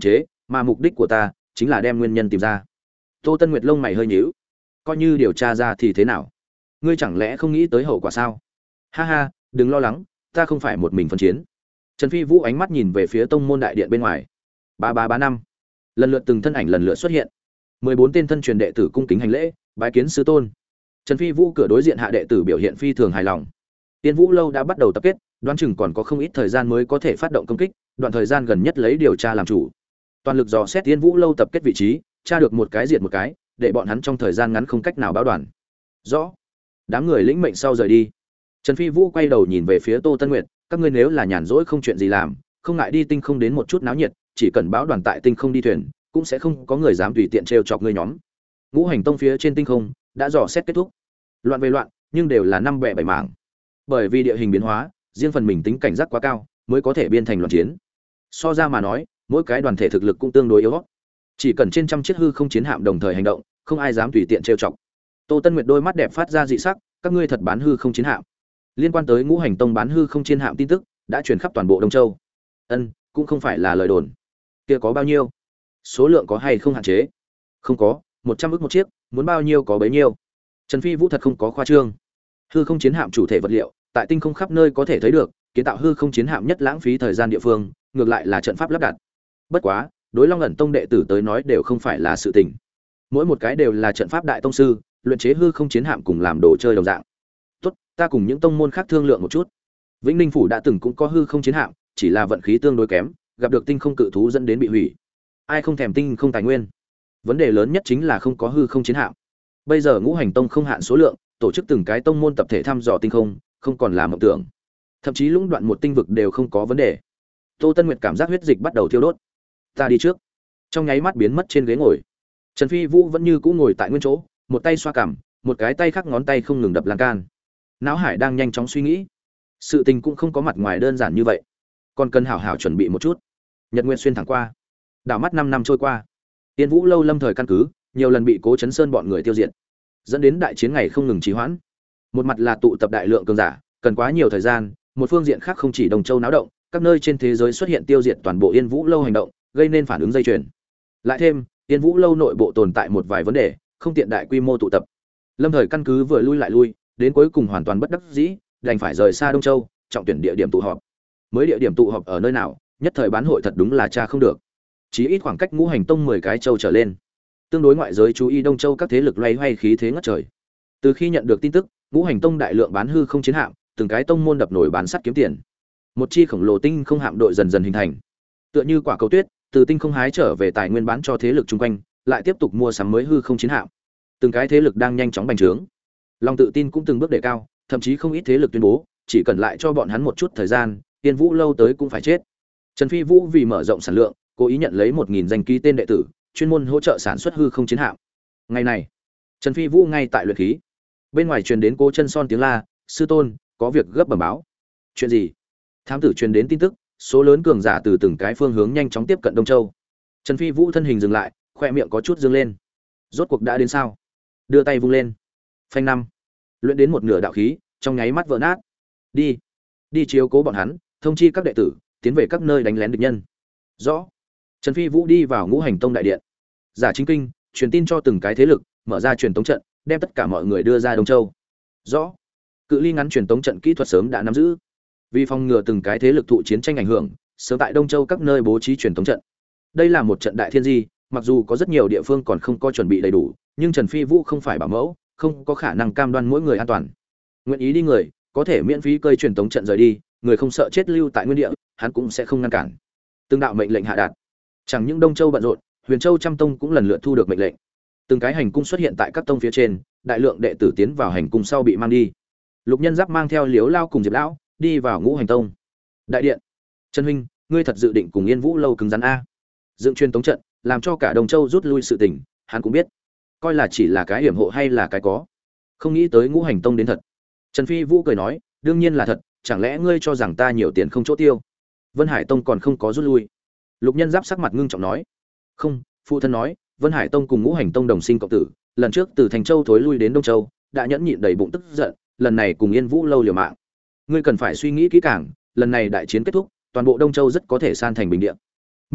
mà mục đích của ta chính là đem nguyên nhân tìm ra. Tô Tân Nguyệt lông mày hơi nhíu, coi như điều tra ra thì thế nào? Ngươi chẳng lẽ không nghĩ tới hậu quả sao? Ha ha, đừng lo lắng, ta không phải một mình phân chiến. Trần Phi Vũ ánh mắt nhìn về phía tông môn đại điện bên ngoài. Ba ba ba năm, lần lượt từng thân ảnh lần lượt xuất hiện. mười bốn tên thân truyền đệ tử cung kính hành lễ, bái kiến sư tôn. Trần Phi Vũ cửa đối diện hạ đệ tử biểu hiện phi thường hài lòng. Tiên Vũ lâu đã bắt đầu tập kết, đoán chừng còn có không ít thời gian mới có thể phát động công kích, đoạn thời gian gần nhất lấy điều tra làm chủ. Toàn lực dò xét Tiên Vũ lâu tập kết vị trí, tra được một cái diệt một cái, để bọn hắn trong thời gian ngắn không cách nào báo đoàn. Rõ. Đám người lĩnh mệnh sau rời đi. Trần Phi Vũ quay đầu nhìn về phía Tô Tân Nguyệt, các ngươi nếu là nhàn rỗi không chuyện gì làm, không ngại đi tinh không đến một chút náo nhiệt, chỉ cần báo đoàn tại tinh không đi thuyền, cũng sẽ không có người dám tùy tiện trêu chọc ngươi nhóm. Ngũ hành tông phía trên tinh không đã dò xét kết thúc. Loạn về loạn, nhưng đều là năm bè bảy mảng. Bởi vì địa hình biến hóa, riêng phần mình tính cảnh giác quá cao, mới có thể biên thành loạn chiến. So ra mà nói, mỗi cái đoàn thể thực lực cũng tương đối yếu. Chỉ cần trên trăm chiếc hư không chiến hạm đồng thời hành động, không ai dám tùy tiện trêu chọc. Tô Tân Nguyệt đôi mắt đẹp phát ra dị sắc, các ngươi thật bán hư không chiến hạm? Liên quan tới Ngũ Hành Tông bán hư không chiến hạm tin tức đã truyền khắp toàn bộ Đông Châu. Ân, cũng không phải là lời đồn. Kia có bao nhiêu? Số lượng có hay không hạn chế? Không có, một trăm ức một chiếc, muốn bao nhiêu có bấy nhiêu. Trần Phi Vũ thật không có khoa trương. Hư không chiến hạm chủ thể vật liệu, tại tinh không khắp nơi có thể thấy được, kiến tạo hư không chiến hạm nhất lãng phí thời gian địa phương, ngược lại là trận pháp lắp đặt. Bất quá, đối Long ẩn tông đệ tử tới nói đều không phải là sự tình. Mỗi một cái đều là trận pháp đại tông sư, luyện chế hư không chiến hạm cùng làm đồ chơi đồng dạng. Tốt, ta cùng những tông môn khác thương lượng một chút. Vĩnh Ninh phủ đã từng cũng có hư không chiến hạm, chỉ là vận khí tương đối kém, gặp được tinh không cự thú dẫn đến bị hủy. Ai không thèm tinh không tài nguyên? Vấn đề lớn nhất chính là không có hư không chiến hạm. Bây giờ Ngũ Hành Tông không hạn số lượng, tổ chức từng cái tông môn tập thể thăm dò tinh không, không còn là mộng tưởng. Thậm chí lũng đoạn một tinh vực đều không có vấn đề. Tô Tân Nguyệt cảm giác huyết dịch bắt đầu thiêu đốt. Ta đi trước. Trong nháy mắt biến mất trên ghế ngồi. Trần Phi Vũ vẫn như cũ ngồi tại nguyên chỗ, một tay xoa cằm, một cái tay khác ngón tay không ngừng đập lan can. Não hải đang nhanh chóng suy nghĩ. Sự tình cũng không có mặt ngoài đơn giản như vậy, còn cần hảo hảo chuẩn bị một chút. Nhật Nguyệt xuyên thẳng qua, đảo mắt năm năm trôi qua. Tiên Vũ lâu lâm thời căn cứ, nhiều lần bị Cố Chấn Sơn bọn người tiêu diệt, dẫn đến đại chiến ngày không ngừng trì hoãn. Một mặt là tụ tập đại lượng cường giả, cần quá nhiều thời gian, một phương diện khác không chỉ Đồng Châu náo động, các nơi trên thế giới xuất hiện tiêu diệt toàn bộ Yên Vũ lâu hành động, gây nên phản ứng dây chuyền. Lại thêm, Yên Vũ lâu nội bộ tồn tại một vài vấn đề, không tiện đại quy mô tụ tập. Lâm thời căn cứ vừa lui lại lui, đến cuối cùng hoàn toàn bất đắc dĩ, đành phải rời xa Đông Châu, trọng tuyển địa điểm tụ họp. Mới địa điểm tụ họp ở nơi nào, nhất thời bán hội thật đúng là tra không được. Chí ít khoảng cách Ngũ Hành Tông mười cái châu trở lên. Tương đối ngoại giới chú ý Đông Châu các thế lực loay hoay khí thế ngất trời. Từ khi nhận được tin tức, Ngũ Hành Tông đại lượng bán hư không chiến hạm, từng cái tông môn đập nổi bán sắt kiếm tiền. Một chi khổng lồ tinh không hạm đội dần dần hình thành. Tựa như quả cầu tuyết, từ tinh không hái trở về tài nguyên bán cho thế lực chung quanh, lại tiếp tục mua sắm mới hư không chiến hạm. Từng cái thế lực đang nhanh chóng bành trướng. Lòng tự tin cũng từng bước đề cao, thậm chí không ít thế lực tuyên bố, chỉ cần lại cho bọn hắn một chút thời gian, Tiên Vũ lâu tới cũng phải chết. Trần Phi Vũ vì mở rộng sản lượng, cố ý nhận lấy một nghìn danh ký tên đệ tử, chuyên môn hỗ trợ sản xuất hư không chiến hạm. Ngày này, Trần Phi Vũ ngay tại luyện khí. Bên ngoài truyền đến Cố Chân Son tiếng la, "Sư tôn, có việc gấp bẩm báo." "Chuyện gì?" Thám tử truyền đến tin tức, số lớn cường giả từ từng cái phương hướng nhanh chóng tiếp cận Đông Châu. Trần Phi Vũ thân hình dừng lại, khoe miệng có chút dương lên. Rốt cuộc đã đến sao? Đưa tay vung lên. Phanh năm. Luyện đến một nửa đạo khí, trong nháy mắt vỡ nát. Đi, đi chiếu cố bọn hắn, thông chi các đệ tử, tiến về các nơi đánh lén địch nhân. Rõ. Trần Phi Vũ đi vào Ngũ Hành Tông đại điện. Giả chính kinh, truyền tin cho từng cái thế lực, mở ra truyền tống trận, đem tất cả mọi người đưa ra Đông Châu. Rõ. Cự ly ngắn truyền tống trận kỹ thuật sớm đã nắm giữ. Vì phòng ngừa từng cái thế lực thụ chiến tranh ảnh hưởng, sớm tại Đông Châu các nơi bố trí truyền tống trận. Đây là một trận đại thiên di, mặc dù có rất nhiều địa phương còn không có chuẩn bị đầy đủ, nhưng Trần Phi Vũ không phải bảo mẫu, không có khả năng cam đoan mỗi người an toàn. Nguyện ý đi người, có thể miễn phí cơi truyền tống trận rời đi, người không sợ chết lưu tại nguyên địa, hắn cũng sẽ không ngăn cản. Từng đạo mệnh lệnh hạ đạt. Chẳng những Đông Châu bận rộn, Huyền Châu trăm tông cũng lần lượt thu được mệnh lệnh. Từng cái hành cung xuất hiện tại các tông phía trên, đại lượng đệ tử tiến vào hành cung sau bị mang đi. Lục Nhân Giáp mang theo Liếu Lao cùng Diệp lão đi vào Ngũ Hành Tông. Đại điện. Trần huynh, ngươi thật dự định cùng Yên Vũ lâu cứng rắn a? Dựng truyền tống trận, làm cho cả Đông Châu rút lui sự tình, hắn cũng biết. Coi là chỉ là cái hiểm hộ hay là cái có. Không nghĩ tới Ngũ Hành Tông đến thật. Trần Phi Vũ cười nói, đương nhiên là thật, chẳng lẽ ngươi cho rằng ta nhiều tiền không chỗ tiêu? Vân Hải Tông còn không có rút lui. Lục Nhân Giáp sắc mặt ngưng trọng nói, không, phụ thân nói, Vân Hải Tông cùng Ngũ Hành Tông đồng sinh cộng tử, lần trước từ Thành Châu thối lui đến Đông Châu, đã nhẫn nhịn đầy bụng tức giận, lần này cùng Yên Vũ lâu liều mạng. Ngươi cần phải suy nghĩ kỹ càng, lần này đại chiến kết thúc, toàn bộ Đông Châu rất có thể san thành bình địa. Minh bạch,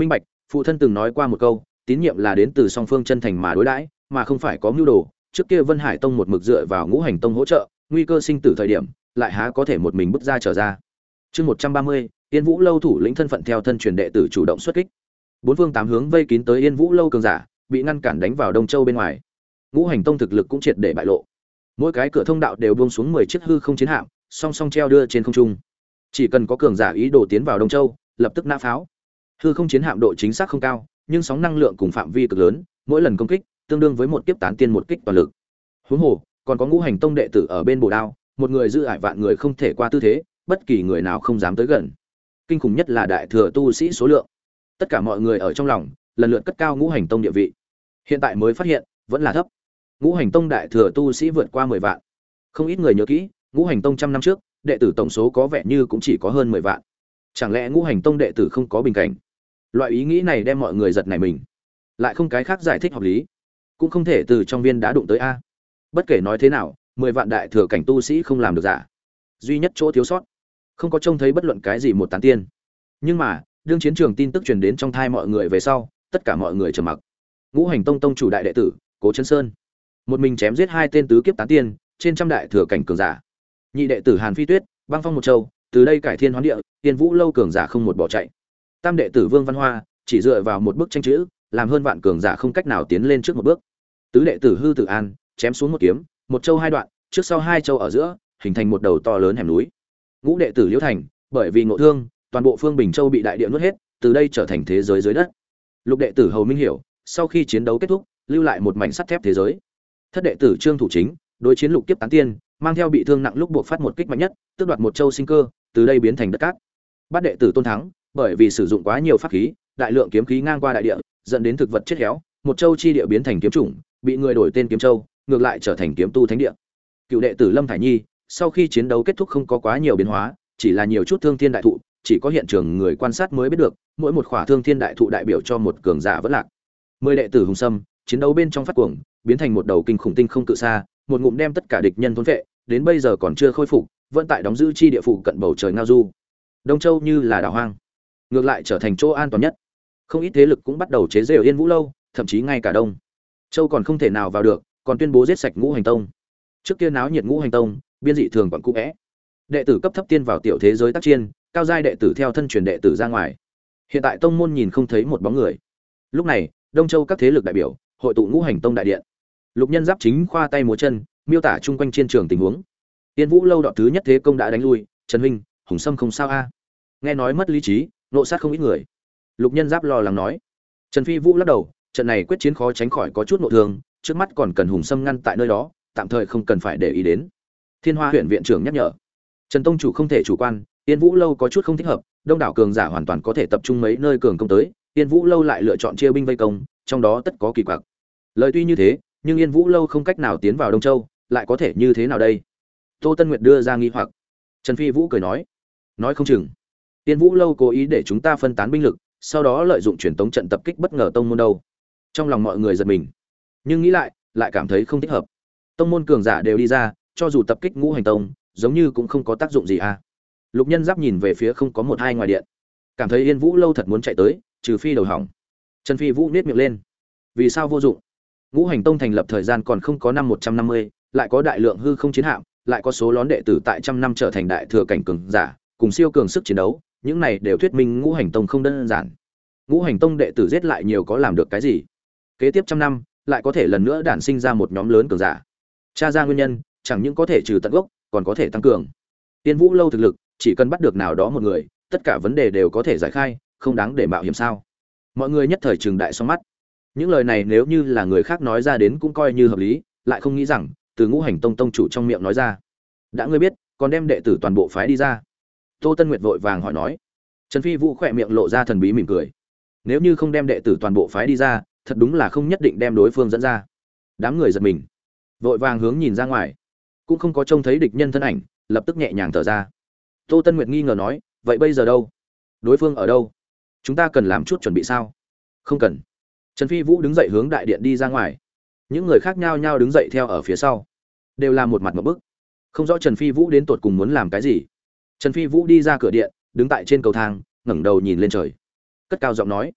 Phụ thân từng nói qua một câu, tín nhiệm là đến từ song phương chân thành mà đối đãi, mà không phải có mưu đồ. Trước kia Vân Hải Tông một mực dựa vào Ngũ Hành Tông hỗ trợ, nguy cơ sinh tử thời điểm, lại há có thể một mình bước ra trở ra. Chương một trăm ba mươi, Yên Vũ lâu thủ lĩnh thân phận theo thân truyền đệ tử chủ động xuất kích. Bốn phương tám hướng vây kín tới Yên Vũ lâu cường giả, bị ngăn cản đánh vào Đông Châu bên ngoài. Ngũ Hành Tông thực lực cũng triệt để bại lộ. Mỗi cái cửa thông đạo đều buông xuống mười chiếc hư không chiến hạm, song song treo đưa trên không trung. Chỉ cần có cường giả ý đồ tiến vào Đông Châu, lập tức nã pháo. Hư không chiến hạm độ chính xác không cao, nhưng sóng năng lượng cùng phạm vi cực lớn, mỗi lần công kích tương đương với một kiếp tán tiên một kích toàn lực. Huống hồ, còn có Ngũ Hành Tông đệ tử ở bên bổ đao, một người giữ ải vạn người không thể qua tư thế, bất kỳ người nào không dám tới gần. Kinh khủng nhất là đại thừa tu sĩ số lượng. Tất cả mọi người ở trong lòng lần lượt cất cao Ngũ Hành Tông địa vị. Hiện tại mới phát hiện, vẫn là thấp. Ngũ Hành Tông đại thừa tu sĩ vượt qua mười vạn. Không ít người nhớ kỹ, Ngũ Hành Tông trăm năm trước, đệ tử tổng số có vẻ như cũng chỉ có hơn mười vạn. Chẳng lẽ Ngũ Hành Tông đệ tử không có bình cảnh? Loại ý nghĩ này đem mọi người giật nảy mình. Lại không cái khác giải thích hợp lý, cũng không thể từ trong viên đá đụng tới a. Bất kể nói thế nào, mười vạn đại thừa cảnh tu sĩ không làm được giả. Duy nhất chỗ thiếu sót, không có trông thấy bất luận cái gì một tán tiên. Nhưng mà, đương chiến trường tin tức truyền đến trong thai mọi người về sau, tất cả mọi người trầm mặc. Ngũ Hành Tông tông chủ đại đệ tử, Cố Chân Sơn, một mình chém giết hai tên tứ kiếp tán tiên, trên trăm đại thừa cảnh cường giả. Nhị đệ tử Hàn Phi Tuyết, băng phong một châu, từ đây cải thiên hoán địa, Tiên Vũ lâu cường giả không một bỏ chạy. Tam đệ tử Vương Văn Hoa, chỉ dựa vào một bức tranh chữ, làm hơn vạn cường giả không cách nào tiến lên trước một bước. Tứ đệ tử Hư Tử An, chém xuống một kiếm, một châu hai đoạn, trước sau hai châu ở giữa, hình thành một đầu to lớn hẻm núi. Ngũ đệ tử Liễu Thành, bởi vì ngộ thương, toàn bộ Phương Bình Châu bị đại địa nuốt hết, từ đây trở thành thế giới dưới đất. Lục đệ tử Hầu Minh Hiểu, sau khi chiến đấu kết thúc, lưu lại một mảnh sắt thép thế giới. Thất đệ tử Trương Thủ Chính, đối chiến lục kiếp tán tiên, mang theo bị thương nặng lúc buộc phát một kích mạnh nhất, tước đoạt một châu sinh cơ, từ đây biến thành đất cát. Bát đệ tử Tôn Thắng, bởi vì sử dụng quá nhiều pháp khí, đại lượng kiếm khí ngang qua đại địa, dẫn đến thực vật chết héo, một châu chi địa biến thành kiếm chủng, bị người đổi tên kiếm châu, ngược lại trở thành kiếm tu thánh địa. Cựu đệ tử Lâm Thải Nhi, sau khi chiến đấu kết thúc không có quá nhiều biến hóa, chỉ là nhiều chút thương thiên đại thụ, chỉ có hiện trường người quan sát mới biết được, mỗi một khỏa thương thiên đại thụ đại biểu cho một cường giả vẫn lạc. Mười đệ tử Hùng Sâm, chiến đấu bên trong phát cuồng, biến thành một đầu kinh khủng tinh không cự xa, một ngụm đem tất cả địch nhân thôn vệ, đến bây giờ còn chưa khôi phục, vẫn tại đóng giữ chi địa phụ cận bầu trời ngao du. Đông Châu như là đảo hoang, ngược lại trở thành chỗ an toàn nhất. Không ít thế lực cũng bắt đầu chế giễu Yên Vũ lâu, thậm chí ngay cả Đông Châu còn không thể nào vào được, còn tuyên bố giết sạch Ngũ Hành Tông. Trước kia náo nhiệt Ngũ Hành Tông, biên dị thường còn cũ é. Đệ tử cấp thấp tiên vào tiểu thế giới tác chiên, cao giai đệ tử theo thân truyền đệ tử ra ngoài. Hiện tại tông môn nhìn không thấy một bóng người. Lúc này, Đông Châu các thế lực đại biểu, hội tụ Ngũ Hành Tông đại điện. Lục Nhân Giáp chính khoa tay múa chân, miêu tả chung quanh chiến trường tình huống. Tiên Vũ lâu đoạn thứ nhất thế công đã đánh lui, Trần huynh, Hùng Sâm không sao a? Nghe nói mất lý trí, nộ sát không ít người. Lục Nhân Giáp lo lắng nói. Trần Phi Vũ lắc đầu, trận này quyết chiến khó tránh khỏi có chút nội thương, trước mắt còn cần Hùng Sâm ngăn tại nơi đó, tạm thời không cần phải để ý đến. Thiên Hoa huyện viện trưởng nhắc nhở. Trần tông chủ không thể chủ quan, Tiên Vũ lâu có chút không thích hợp, đông đảo cường giả hoàn toàn có thể tập trung mấy nơi cường công tới, Tiên Vũ lâu lại lựa chọn chia binh vây công, trong đó tất có kỳ quặc. Lời tuy như thế, nhưng Yên Vũ lâu không cách nào tiến vào Đông Châu, lại có thể như thế nào đây? Tô Tân Nguyệt đưa ra nghi hoặc. Trần Phi Vũ cười nói, nói không chừng Tiên Vũ lâu cố ý để chúng ta phân tán binh lực, sau đó lợi dụng truyền tống trận tập kích bất ngờ tông môn đâu. Trong lòng mọi người giật mình, nhưng nghĩ lại, lại cảm thấy không thích hợp. Tông môn cường giả đều đi ra, cho dù tập kích Ngũ Hành Tông, giống như cũng không có tác dụng gì à. Lục Nhân Giáp nhìn về phía không có một hai ngoài điện, cảm thấy Yên Vũ lâu thật muốn chạy tới, trừ phi đầu hỏng. Trần Phi Vũ nhếch miệng lên, vì sao vô dụng? Ngũ Hành Tông thành lập thời gian còn không có năm một trăm năm mươi, lại có đại lượng hư không chiến hạm, lại có số lớn đệ tử tại trăm năm trở thành đại thừa cảnh cường giả, cùng siêu cường sức chiến đấu, những này đều thuyết minh Ngũ Hành Tông không đơn giản. Ngũ Hành Tông đệ tử giết lại nhiều có làm được cái gì? Kế tiếp trăm năm, lại có thể lần nữa đản sinh ra một nhóm lớn cường giả. Tra ra nguyên nhân, chẳng những có thể trừ tận gốc, còn có thể tăng cường. Tiên Vũ lâu thực lực, chỉ cần bắt được nào đó một người, tất cả vấn đề đều có thể giải khai, không đáng để mạo hiểm sao? Mọi người nhất thời trừng đại song mắt. Những lời này nếu như là người khác nói ra đến cũng coi như hợp lý, lại không nghĩ rằng từ Ngũ Hành Tông tông chủ trong miệng nói ra. Đã ngươi biết, còn đem đệ tử toàn bộ phái đi ra. Tô Tân Nguyệt vội vàng hỏi nói. Trần Phi Vũ khỏe miệng lộ ra thần bí mỉm cười. Nếu như không đem đệ tử toàn bộ phái đi ra, thật đúng là không nhất định đem đối phương dẫn ra. Đám người giật mình, vội vàng hướng nhìn ra ngoài, cũng không có trông thấy địch nhân thân ảnh, lập tức nhẹ nhàng thở ra. Tô Tân Nguyệt nghi ngờ nói, vậy bây giờ đâu? Đối phương ở đâu? Chúng ta cần làm chút chuẩn bị sao? Không cần. Trần Phi Vũ đứng dậy hướng đại điện đi ra ngoài. Những người khác nhao nhao đứng dậy theo ở phía sau, đều là một mặt ngộp bức, không rõ Trần Phi Vũ đến tột cùng muốn làm cái gì. Trần Phi Vũ đi ra cửa điện, đứng tại trên cầu thang, ngẩng đầu nhìn lên trời, cất cao giọng nói: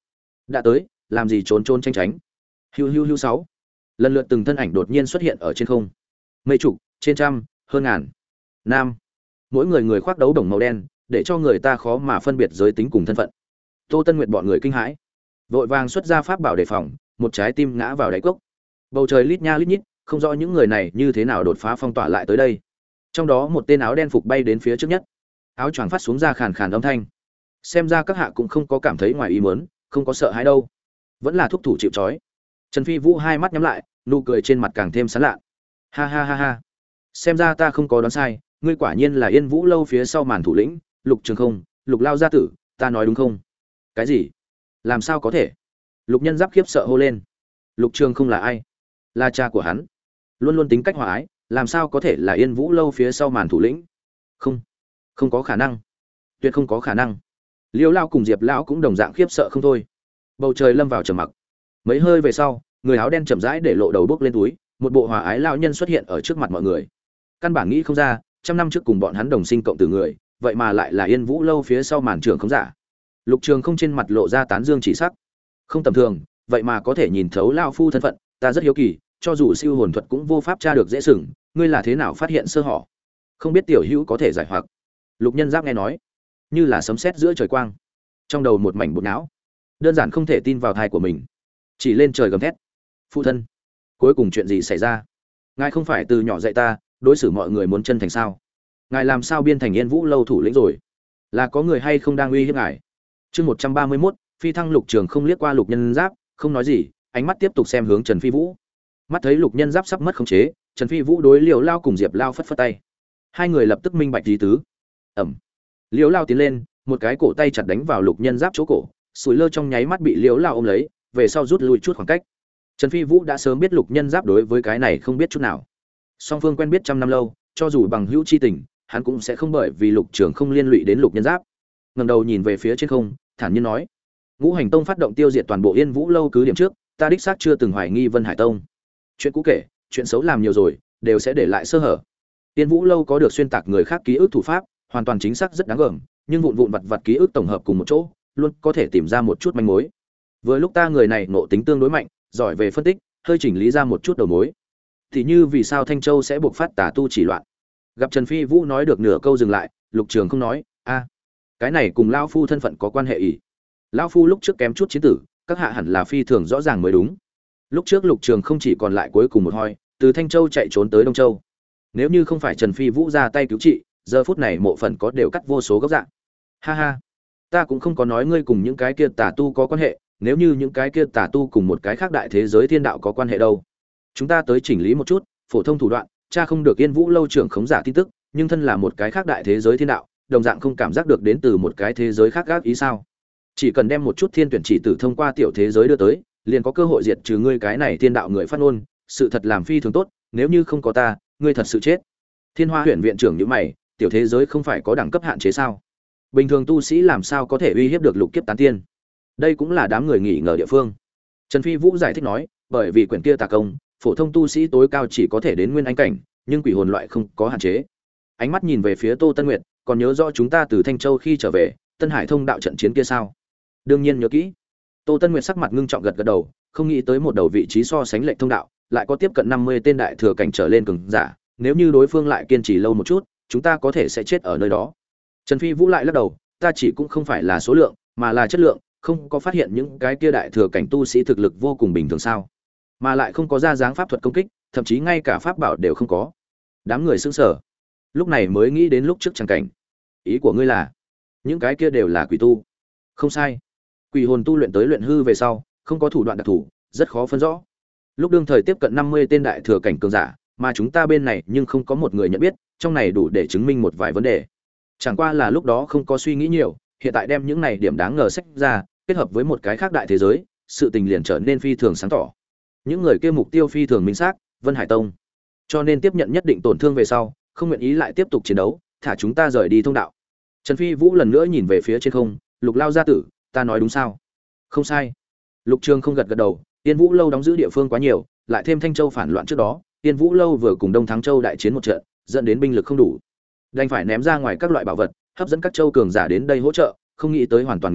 đã tới, làm gì trốn trốn tránh tránh. Hiu hiu hiu sáu. Lần lượt từng thân ảnh đột nhiên xuất hiện ở trên không. Mây chục, trên trăm, hơn ngàn. Nam. Mỗi người người khoác đấu đồng màu đen, để cho người ta khó mà phân biệt giới tính cùng thân phận. Tô Tân Nguyệt bọn người kinh hãi, vội vàng xuất ra pháp bảo đề phòng, một trái tim ngã vào đáy cốc. Bầu trời lít nha lít nhít, không rõ những người này như thế nào đột phá phong tỏa lại tới đây. Trong đó một tên áo đen phục bay đến phía trước nhất, áo choàng phát xuống ra khàn khàn âm thanh. Xem ra các hạ cũng không có cảm thấy ngoài ý muốn, không có sợ hãi đâu, vẫn là thúc thủ chịu trói. Trần Phi Vũ hai mắt nhắm lại, nụ cười trên mặt càng thêm sán lạ. Ha ha ha ha, xem ra ta không có đoán sai, ngươi quả nhiên là Yên Vũ lâu phía sau màn thủ lĩnh, Lục Trường Không, Lục Lao gia tử, ta nói đúng không? Cái gì? Làm sao có thể? Lục Nhân Giáp khiếp sợ hô lên. Lục Trường Không là ai? Là cha của hắn. Luôn luôn tính cách hòa ái, làm sao có thể là Yên Vũ lâu phía sau màn thủ lĩnh? Không, không có khả năng. Tuyệt không có khả năng. Liêu Lao cùng Diệp lão cũng đồng dạng khiếp sợ không thôi. Bầu trời lâm vào trầm mặc. Mấy hơi về sau, người áo đen chậm rãi để lộ đầu bước lên túi, một bộ hòa ái lão nhân xuất hiện ở trước mặt mọi người. Căn bản nghĩ không ra, trăm năm trước cùng bọn hắn đồng sinh cộng tử người, vậy mà lại là Yên Vũ lâu phía sau màn trưởng không giả. Lục Trường Không trên mặt lộ ra tán dương chỉ sắc. Không tầm thường, vậy mà có thể nhìn thấu lão phu thân phận, ta rất hiếu kỳ, cho dù siêu hồn thuật cũng vô pháp tra được dễ sừng, ngươi là thế nào phát hiện sơ hở? Không biết tiểu hữu có thể giải hoặc. Lục Nhân Giáp nghe nói, như là sấm sét giữa trời quang, trong đầu một mảnh bột não, đơn giản không thể tin vào tai của mình, chỉ lên trời gầm thét. Phụ thân, cuối cùng chuyện gì xảy ra? Ngài không phải từ nhỏ dạy ta, đối xử mọi người muốn chân thành sao? Ngài làm sao biên thành Yên Vũ lâu thủ lĩnh rồi? Là có người hay không đang uy hiếp ngài? Chương một trăm ba mươi mốt, phi thăng. Lục Trường Không liếc qua Lục Nhân Giáp, không nói gì, ánh mắt tiếp tục xem hướng Trần Phi Vũ. Mắt thấy Lục Nhân Giáp sắp mất khống chế, Trần Phi Vũ đối Liều Lao cùng Diệp Lao phất phất tay. Hai người lập tức minh bạch ý tứ. Ầm. Liều Lao tiến lên, một cái cổ tay chặt đánh vào Lục Nhân Giáp chỗ cổ, sủi lơ trong nháy mắt bị Liều Lao ôm lấy, về sau rút lui chút khoảng cách. Trần Phi Vũ đã sớm biết Lục Nhân Giáp đối với cái này không biết chút nào. Song phương quen biết trăm năm lâu, cho dù bằng hữu chi tình, hắn cũng sẽ không bởi vì Lục Trường Không liên lụy đến Lục Nhân Giáp. Ngẩng đầu nhìn về phía trên không, thản nhiên nói: Ngũ Hành Tông phát động tiêu diệt toàn bộ Yên Vũ lâu cứ điểm trước, ta đích xác chưa từng hoài nghi Vân Hải Tông. Chuyện cũ kể, chuyện xấu làm nhiều rồi, đều sẽ để lại sơ hở. Yên Vũ lâu có được xuyên tạc người khác ký ức thủ pháp, hoàn toàn chính xác rất đáng gờm, nhưng vụn vụn vặt vặt ký ức tổng hợp cùng một chỗ, luôn có thể tìm ra một chút manh mối. Vừa lúc ta người này ngộ tính tương đối mạnh, giỏi về phân tích, hơi chỉnh lý ra một chút đầu mối. Thì như vì sao Thanh Châu sẽ buộc phát tà tu chỉ loạn? Gặp Trần Phi Vũ nói được nửa câu dừng lại, Lục Trường Không nói: "A, cái này cùng lão phu thân phận có quan hệ ỷ. Lão phu lúc trước kém chút chiến tử, các hạ hẳn là phi thường rõ ràng mới đúng. Lúc trước Lục Trường Không chỉ còn lại cuối cùng một hoi, từ Thanh Châu chạy trốn tới Đông Châu. Nếu như không phải Trần Phi Vũ ra tay cứu trị, giờ phút này mộ phần có đều cắt vô số góc dạng. Ha ha, ta cũng không có nói ngươi cùng những cái kia tà tu có quan hệ, nếu như những cái kia tà tu cùng một cái khác đại thế giới thiên đạo có quan hệ đâu. Chúng ta tới chỉnh lý một chút, phổ thông thủ đoạn, cha không được Yên Vũ lâu trưởng khống giả tin tức, nhưng thân là một cái khác đại thế giới thiên đạo, đồng dạng không cảm giác được đến từ một cái thế giới khác gác ý sao? Chỉ cần đem một chút thiên tuyển chỉ tử thông qua tiểu thế giới đưa tới, liền có cơ hội diệt trừ ngươi cái này thiên đạo người phát ngôn, sự thật làm phi thường tốt, nếu như không có ta, ngươi thật sự chết. Thiên Hoa Huyền viện trưởng như mày, tiểu thế giới không phải có đẳng cấp hạn chế sao? Bình thường tu sĩ làm sao có thể uy hiếp được lục kiếp tán tiên? Đây cũng là đám người nghỉ ngờ địa phương. Trần Phi Vũ giải thích nói, bởi vì quyển kia tà công, phổ thông tu sĩ tối cao chỉ có thể đến nguyên anh cảnh, nhưng quỷ hồn loại không có hạn chế. Ánh mắt nhìn về phía Tô Tân Nguyệt, còn nhớ rõ chúng ta từ Thanh Châu khi trở về, Tân Hải thông đạo trận chiến kia sao? Đương nhiên nhớ kỹ. Tô Tân Nguyệt sắc mặt ngưng trọng gật gật đầu, không nghĩ tới một đầu vị trí so sánh lệch thông đạo, lại có tiếp cận năm mươi tên đại thừa cảnh trở lên cường giả, nếu như đối phương lại kiên trì lâu một chút, chúng ta có thể sẽ chết ở nơi đó. Trần Phi Vũ lại lắc đầu, ta chỉ cũng không phải là số lượng, mà là chất lượng, không có phát hiện những cái kia đại thừa cảnh tu sĩ thực lực vô cùng bình thường sao? Mà lại không có ra dáng pháp thuật công kích, thậm chí ngay cả pháp bảo đều không có. Đám người sững sờ. Lúc này mới nghĩ đến lúc trước chẳng cảnh. Ý của ngươi là, những cái kia đều là quỷ tu? Không sai. Quỷ hồn tu luyện tới luyện hư về sau, không có thủ đoạn đặc thù, rất khó phân rõ. Lúc đương thời tiếp cận năm mươi tên đại thừa cảnh cường giả, mà chúng ta bên này nhưng không có một người nhận biết, trong này đủ để chứng minh một vài vấn đề. Chẳng qua là lúc đó không có suy nghĩ nhiều, hiện tại đem những này điểm đáng ngờ sách ra, kết hợp với một cái khác đại thế giới, sự tình liền trở nên phi thường sáng tỏ. Những người kia mục tiêu phi thường minh xác, Vân Hải Tông. Cho nên tiếp nhận nhất định tổn thương về sau, không nguyện ý lại tiếp tục chiến đấu, thả chúng ta rời đi thông đạo. Trần Phi Vũ lần nữa nhìn về phía trên không, Lục Lao gia tử, ta nói đúng sao? Không sai. Lục Trường không gật gật đầu, Tiên Vũ lâu đóng giữ địa phương quá nhiều, lại thêm Thanh Châu phản loạn trước đó, Tiên Vũ lâu vừa cùng Đông Thắng Châu đại chiến một trận, dẫn đến binh lực không đủ, đành phải ném ra ngoài các loại bảo vật, hấp dẫn các châu cường giả đến đây hỗ trợ, không nghĩ tới hoàn toàn ngược lại,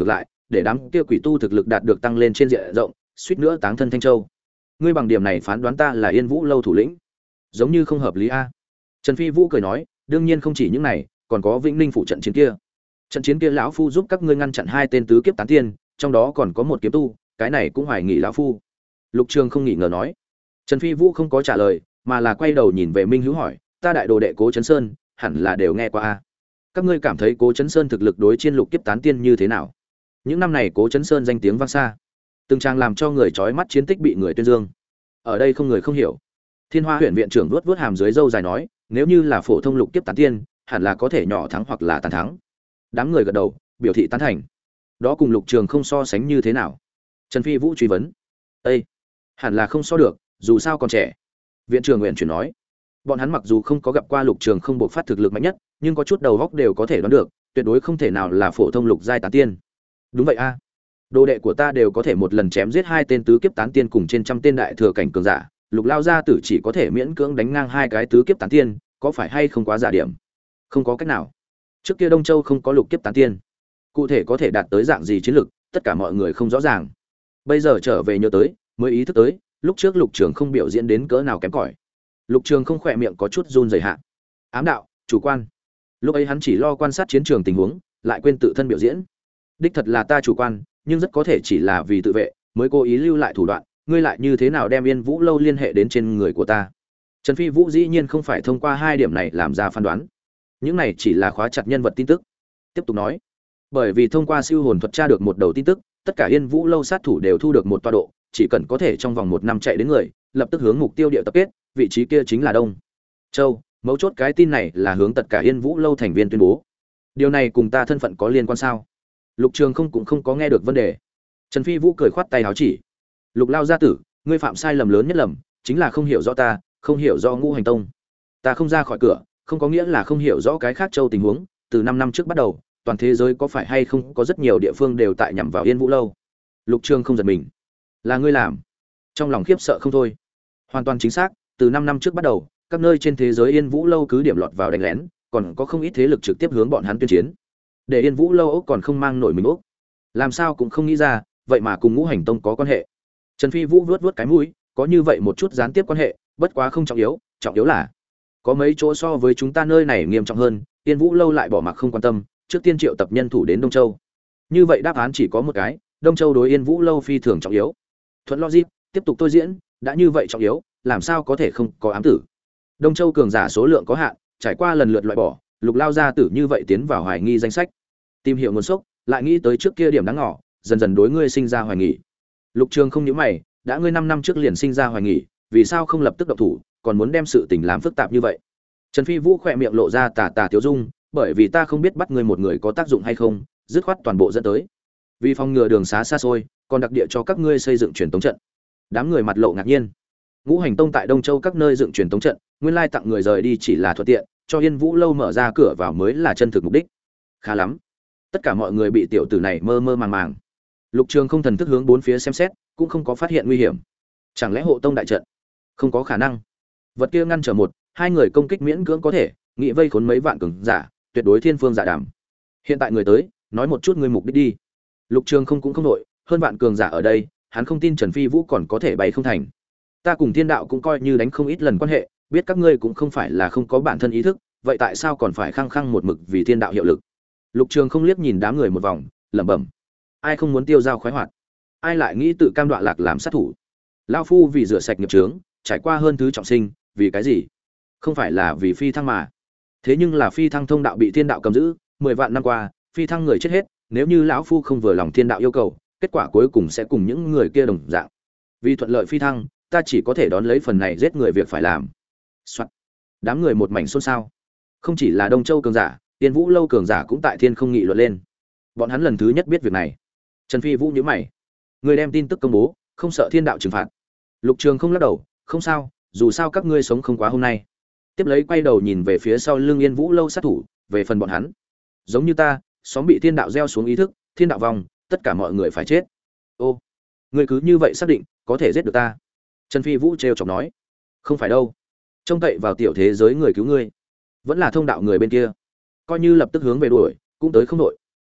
để đám kia quỷ tu thực lực đạt được tăng lên trên diện rộng, suýt nữa táng thân Thanh Châu. Ngươi bằng điểm này phán đoán ta là Yên Vũ lâu thủ lĩnh, giống như không hợp lý a. Trần Phi Vũ cười nói, đương nhiên không chỉ những này, còn có Vĩnh Ninh phụ trận chiến kia. Trận chiến kia lão phu giúp các ngươi ngăn chặn hai tên tứ kiếp tán tiên, trong đó còn có một kiếm tu, cái này cũng hoài nghi lão phu. Lục Trường không nghỉ ngờ nói. Trần Phi Vũ không có trả lời, mà là quay đầu nhìn về Minh Hữu hỏi, ta đại đồ đệ Cố Chấn Sơn, hẳn là đều nghe qua a. Các ngươi cảm thấy Cố Chấn Sơn thực lực đối chiến lục kiếp tán tiên như thế nào? Những năm này Cố Chấn Sơn danh tiếng vang xa, từng trang làm cho người chói mắt chiến tích bị người tuyên dương. Ở đây không người không hiểu. Thiên Hoa huyện viện trưởng vuốt vuốt hàm dưới râu dài nói, nếu như là phổ thông lục kiếp tán tiên, hẳn là có thể nhỏ thắng hoặc là tàn thắng. Đám người gật đầu, biểu thị tán thành. Đó cùng Lục Trường không so sánh như thế nào? Trần Phi Vũ truy vấn. Ê, hẳn là không so được, dù sao còn trẻ. Viện trưởng nguyện chuyển nói. Bọn hắn mặc dù không có gặp qua Lục Trường không bộc phát thực lực mạnh nhất, nhưng có chút đầu óc đều có thể đoán được, tuyệt đối không thể nào là phổ thông lục giai tán tiên. Đúng vậy a. Đồ đệ của ta đều có thể một lần chém giết hai tên tứ kiếp tán tiên cùng trên trăm tên đại thừa cảnh cường giả, Lục lao gia tử chỉ có thể miễn cưỡng đánh ngang hai cái tứ kiếp tán tiên, có phải hay không quá giả điểm? Không có cách nào. Trước kia Đông Châu không có lục kiếp tán tiên, cụ thể có thể đạt tới dạng gì chiến lực, tất cả mọi người không rõ ràng. Bây giờ trở về nhớ tới, mới ý thức tới, lúc trước Lục Trường không biểu diễn đến cỡ nào kém cỏi. Lục Trường không khỏe miệng có chút run rẩy hạ. Ám đạo, chủ quan. Lúc ấy hắn chỉ lo quan sát chiến trường tình huống, lại quên tự thân biểu diễn. Đích thật là ta chủ quan, nhưng rất có thể chỉ là vì tự vệ, mới cố ý lưu lại thủ đoạn, ngươi lại như thế nào đem Yên Vũ lâu liên hệ đến trên người của ta? Trần Phi Vũ dĩ nhiên không phải thông qua hai điểm này làm ra phán đoán. Những này chỉ là khóa chặt nhân vật tin tức. Tiếp tục nói, bởi vì thông qua siêu hồn thuật tra được một đầu tin tức, tất cả Yên Vũ lâu sát thủ đều thu được một tọa độ, chỉ cần có thể trong vòng một năm chạy đến người, lập tức hướng mục tiêu địa tập kết, vị trí kia chính là Đông Châu. Mấu chốt cái tin này là hướng tất cả Yên Vũ lâu thành viên tuyên bố. Điều này cùng ta thân phận có liên quan sao? Lục Trường không cũng không có nghe được vấn đề. Trần Phi Vũ cười khoát tay áo chỉ. Lục lao gia tử, ngươi phạm sai lầm lớn nhất lầm, chính là không hiểu rõ ta, không hiểu rõ Ngũ Hành Tông. Ta không ra khỏi cửa, không có nghĩa là không hiểu rõ cái khác châu tình huống, từ năm năm trước bắt đầu, toàn thế giới có phải hay không có rất nhiều địa phương đều tại nhằm vào Yên Vũ lâu. Lục Trường không giật mình. Là ngươi làm? Trong lòng khiếp sợ không thôi. Hoàn toàn chính xác, từ năm năm trước bắt đầu, các nơi trên thế giới Yên Vũ lâu cứ điểm lọt vào đánh lén, còn có không ít thế lực trực tiếp hướng bọn hắn tuyên chiến. Để Yên Vũ lâu ốc còn không mang nổi mình ốc. Làm sao cũng không nghĩ ra, vậy mà cùng Ngũ Hành Tông có quan hệ. Trần Phi Vũ vuốt vuốt cái mũi, có như vậy một chút gián tiếp quan hệ, bất quá không trọng yếu, trọng yếu là có mấy chỗ so với chúng ta nơi này nghiêm trọng hơn, Yên Vũ lâu lại bỏ mặc không quan tâm, trước tiên triệu tập nhân thủ đến Đông Châu. Như vậy đáp án chỉ có một cái, Đông Châu đối Yên Vũ lâu phi thường trọng yếu. Thuận logic, tiếp tục tôi diễn, đã như vậy trọng yếu, làm sao có thể không có ám tử. Đông Châu cường giả số lượng có hạn, trải qua lần lượt loại bỏ, Lục lao gia tử như vậy tiến vào hoài nghi danh sách. Tìm hiểu nguồn gốc, lại nghĩ tới trước kia điểm đáng ngỏ, dần dần đối ngươi sinh ra hoài nghi. Lục Trường không nhíu mày, đã ngươi năm năm trước liền sinh ra hoài nghi, vì sao không lập tức động thủ, còn muốn đem sự tình làm phức tạp như vậy? Trần Phi Vũ khỏe miệng lộ ra tà tà tiếu dung, bởi vì ta không biết bắt ngươi một người có tác dụng hay không, dứt khoát toàn bộ dẫn tới. Vì phòng ngừa đường xá xa xôi, còn đặc địa cho các ngươi xây dựng truyền tống trận. Đám người mặt lộ ngạc nhiên. Ngũ Hành Tông tại Đông Châu các nơi dựng truyền tống trận, nguyên lai tặng người rời đi chỉ là thuận tiện, cho Yên Vũ lâu mở ra cửa vào mới là chân thực mục đích. Khá lắm. Tất cả mọi người bị tiểu tử này mơ mơ màng màng. Lục Trường không thần thức hướng bốn phía xem xét, cũng không có phát hiện nguy hiểm. Chẳng lẽ hộ tông đại trận? Không có khả năng. Vật kia ngăn trở một, hai người công kích miễn cưỡng có thể, nghị vây khốn mấy vạn cường giả, tuyệt đối thiên phương giả đảm. Hiện tại người tới, nói một chút ngươi mục đích đi. Lục Trường không cũng không nội, hơn vạn cường giả ở đây, hắn không tin Trần Phi Vũ còn có thể bay không thành. Ta cùng Thiên Đạo cũng coi như đánh không ít lần quan hệ, biết các ngươi cũng không phải là không có bản thân ý thức, vậy tại sao còn phải khăng khăng một mực vì Thiên Đạo hiệu lực? Lục Trường không liếc nhìn đám người một vòng, lẩm bẩm: ai không muốn tiêu dao khoái hoạt, ai lại nghĩ tự cam đoạ lạc làm sát thủ? Lão phu vì rửa sạch nghiệp chướng, trải qua hơn thứ trọng sinh, vì cái gì? Không phải là vì phi thăng mà. Thế nhưng là phi thăng thông đạo bị Thiên Đạo cầm giữ, mười vạn năm qua, phi thăng người chết hết, nếu như lão phu không vừa lòng Thiên Đạo yêu cầu, kết quả cuối cùng sẽ cùng những người kia đồng dạng. Vì thuận lợi phi thăng, ta chỉ có thể đón lấy phần này giết người việc phải làm. Soạn. Đám người một mảnh xôn xao. Không chỉ là Đông Châu cường giả, Tiên Vũ lâu cường giả cũng tại thiên không nghị luận lên. Bọn hắn lần thứ nhất biết việc này. Trần Phi Vũ nhíu mày. Người đem tin tức công bố, không sợ Thiên Đạo trừng phạt. Lục Trường không lắc đầu, không sao, dù sao các ngươi sống không quá hôm nay. Tiếp lấy quay đầu nhìn về phía sau lưng Yên Vũ lâu sát thủ, về phần bọn hắn, giống như ta, xóm bị Thiên Đạo gieo xuống ý thức, Thiên Đạo vòng, tất cả mọi người phải chết. Ô, ngươi cứ như vậy xác định có thể giết được ta? Trần Phi Vũ trêu chọc nói. Không phải đâu, trông cậy vào tiểu thế giới người cứu ngươi, vẫn là thông đạo người bên kia, coi như lập tức hướng về đuổi cũng tới không đội.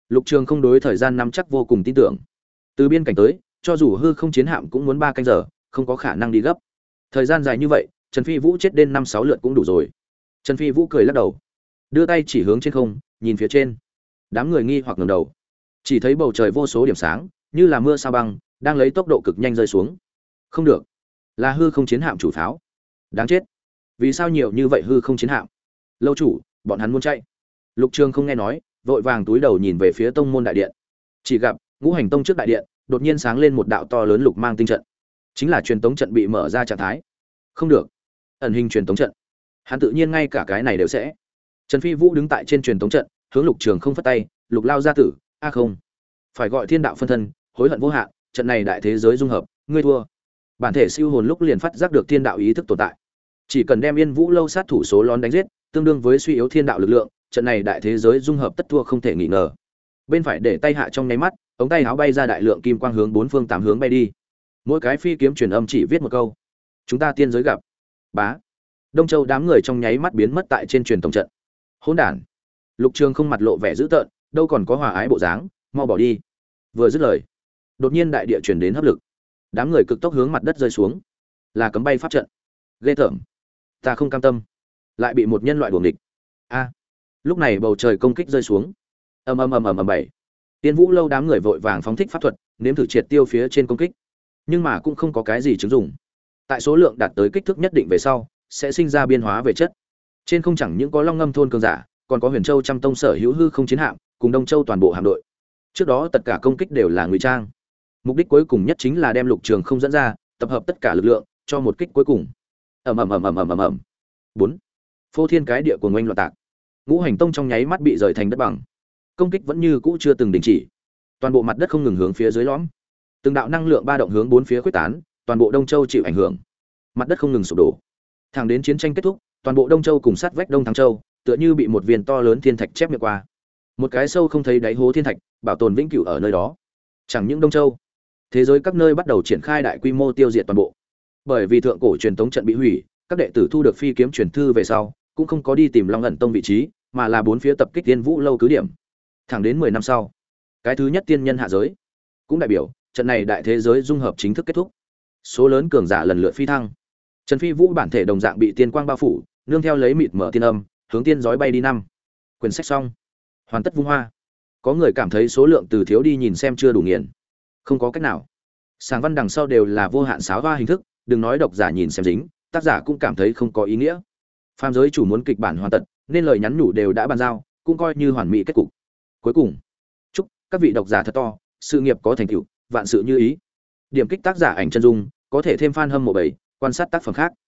Lục Trường không đối thời gian nắm chắc vô cùng tin tưởng. Từ biên cảnh tới, cho dù hư không chiến hạm cũng muốn ba canh giờ, không có khả năng đi gấp. Thời gian dài như vậy, Trần Phi Vũ chết đến năm sáu lượt cũng đủ rồi. Trần Phi Vũ cười lắc đầu, đưa tay chỉ hướng trên không, nhìn phía trên. Đám người nghi hoặc ngẩng đầu, chỉ thấy bầu trời vô số điểm sáng, như là mưa sao băng, đang lấy tốc độ cực nhanh rơi xuống. Không được, là hư không chiến hạm chủ pháo. Đáng chết, vì sao nhiều như vậy hư không chiến hạm? Lâu chủ, bọn hắn muốn chạy. Lục Trường không nghe nói, vội vàng túi đầu nhìn về phía tông môn đại điện. Chỉ gặp Ngũ Hành Tông trước đại điện, đột nhiên sáng lên một đạo to lớn lục mang tinh trận. Chính là truyền tống trận bị mở ra trạng thái. Không được, ẩn hình truyền tống trận. Hắn tự nhiên ngay cả cái này đều sẽ. Trần Phi Vũ đứng tại trên truyền tống trận, hướng Lục Trường không phất tay, "Lục lao gia tử, a không, phải gọi Thiên đạo phân thân, hối hận vô hạn, trận này đại thế giới dung hợp, ngươi thua." Bản thể siêu hồn lúc liền phát giác được thiên đạo ý thức tồn tại. Chỉ cần đem Yên Vũ lâu sát thủ số lón đánh giết, tương đương với suy yếu thiên đạo lực lượng, trận này đại thế giới dung hợp tất thua không thể nghi ngờ. Bên phải để tay hạ trong nháy mắt, ống tay áo bay ra đại lượng kim quang hướng bốn phương tám hướng bay đi. Mỗi cái phi kiếm truyền âm chỉ viết một câu: "Chúng ta tiên giới gặp." Bá. Đông Châu đám người trong nháy mắt biến mất tại trên truyền tổng trận. Hỗn đản. Lục Trường không mặt lộ vẻ dữ tợn, đâu còn có hòa ái bộ dáng, mau bỏ đi. Vừa dứt lời, đột nhiên đại địa truyền đến hấp lực. Đám người cực tốc hướng mặt đất rơi xuống. Là cấm bay pháp trận. Ghê tởm. Ta không cam tâm, lại bị một nhân loại đuổi địch. A. Lúc này bầu trời công kích rơi xuống. Ầm ầm ầm ầm ầm bảy. Tiên Vũ lâu đám người vội vàng phóng thích pháp thuật, nếm thử triệt tiêu phía trên công kích. Nhưng mà cũng không có cái gì chứng dụng. Tại số lượng đạt tới kích thước nhất định về sau, sẽ sinh ra biên hóa về chất. Trên không chẳng những có Long Ngâm thôn cường giả, còn có Huyền Châu trăm tông sở hữu hư không chiến hạm, cùng Đông Châu toàn bộ hạm đội. Trước đó tất cả công kích đều là ngụy trang. Mục đích cuối cùng nhất chính là đem Lục Trường không dẫn ra, tập hợp tất cả lực lượng cho một kích cuối cùng. Ầm ầm ầm ầm ầm ầm ầm. bốn. Phô thiên cái địa của ngoanh loạn tạc. Ngũ Hành Tông trong nháy mắt bị rời thành đất bằng. Công kích vẫn như cũ chưa từng đình chỉ. Toàn bộ mặt đất không ngừng hướng phía dưới lõm. Từng đạo năng lượng ba động hướng bốn phía khuếch tán, toàn bộ Đông Châu chịu ảnh hưởng. Mặt đất không ngừng sụp đổ. Thẳng đến chiến tranh kết thúc, toàn bộ Đông Châu cùng sát vách Đông Thắng Châu, tựa như bị một viên to lớn thiên thạch chép miệng qua. Một cái sâu không thấy đáy hố thiên thạch, bảo tồn vĩnh cửu ở nơi đó. Chẳng những Đông Châu, thế giới các nơi bắt đầu triển khai đại quy mô tiêu diệt toàn bộ. Bởi vì thượng cổ truyền tống trận bị hủy, các đệ tử thu được phi kiếm truyền thư về sau, cũng không có đi tìm Long ẩn tông vị trí, mà là bốn phía tập kích Tiên Vũ lâu cứ điểm. Thẳng đến mười năm sau, cái thứ nhất tiên nhân hạ giới, cũng đại biểu trận này đại thế giới dung hợp chính thức kết thúc. Số lớn cường giả lần lượt phi thăng. Trần Phi Vũ bản thể đồng dạng bị tiên quang bao phủ, nương theo lấy mịt mở tiên âm, hướng tiên giói bay đi năm. Quyển sách xong, hoàn tất vung hoa. Có người cảm thấy số lượng từ thiếu đi nhìn xem chưa đủ nghiền. Không có cách nào. Sàng văn đằng sau đều là vô hạn sáo hoa hình thức, đừng nói độc giả nhìn xem dính, tác giả cũng cảm thấy không có ý nghĩa. Phàm giới chủ muốn kịch bản hoàn tật, nên lời nhắn nhủ đều đã bàn giao, cũng coi như hoàn mỹ kết cục. Cuối cùng, chúc các vị độc giả thật to, sự nghiệp có thành tựu, vạn sự như ý. Điểm kích tác giả ảnh chân dung, có thể thêm fan hâm mộ bảy, quan sát tác phẩm khác.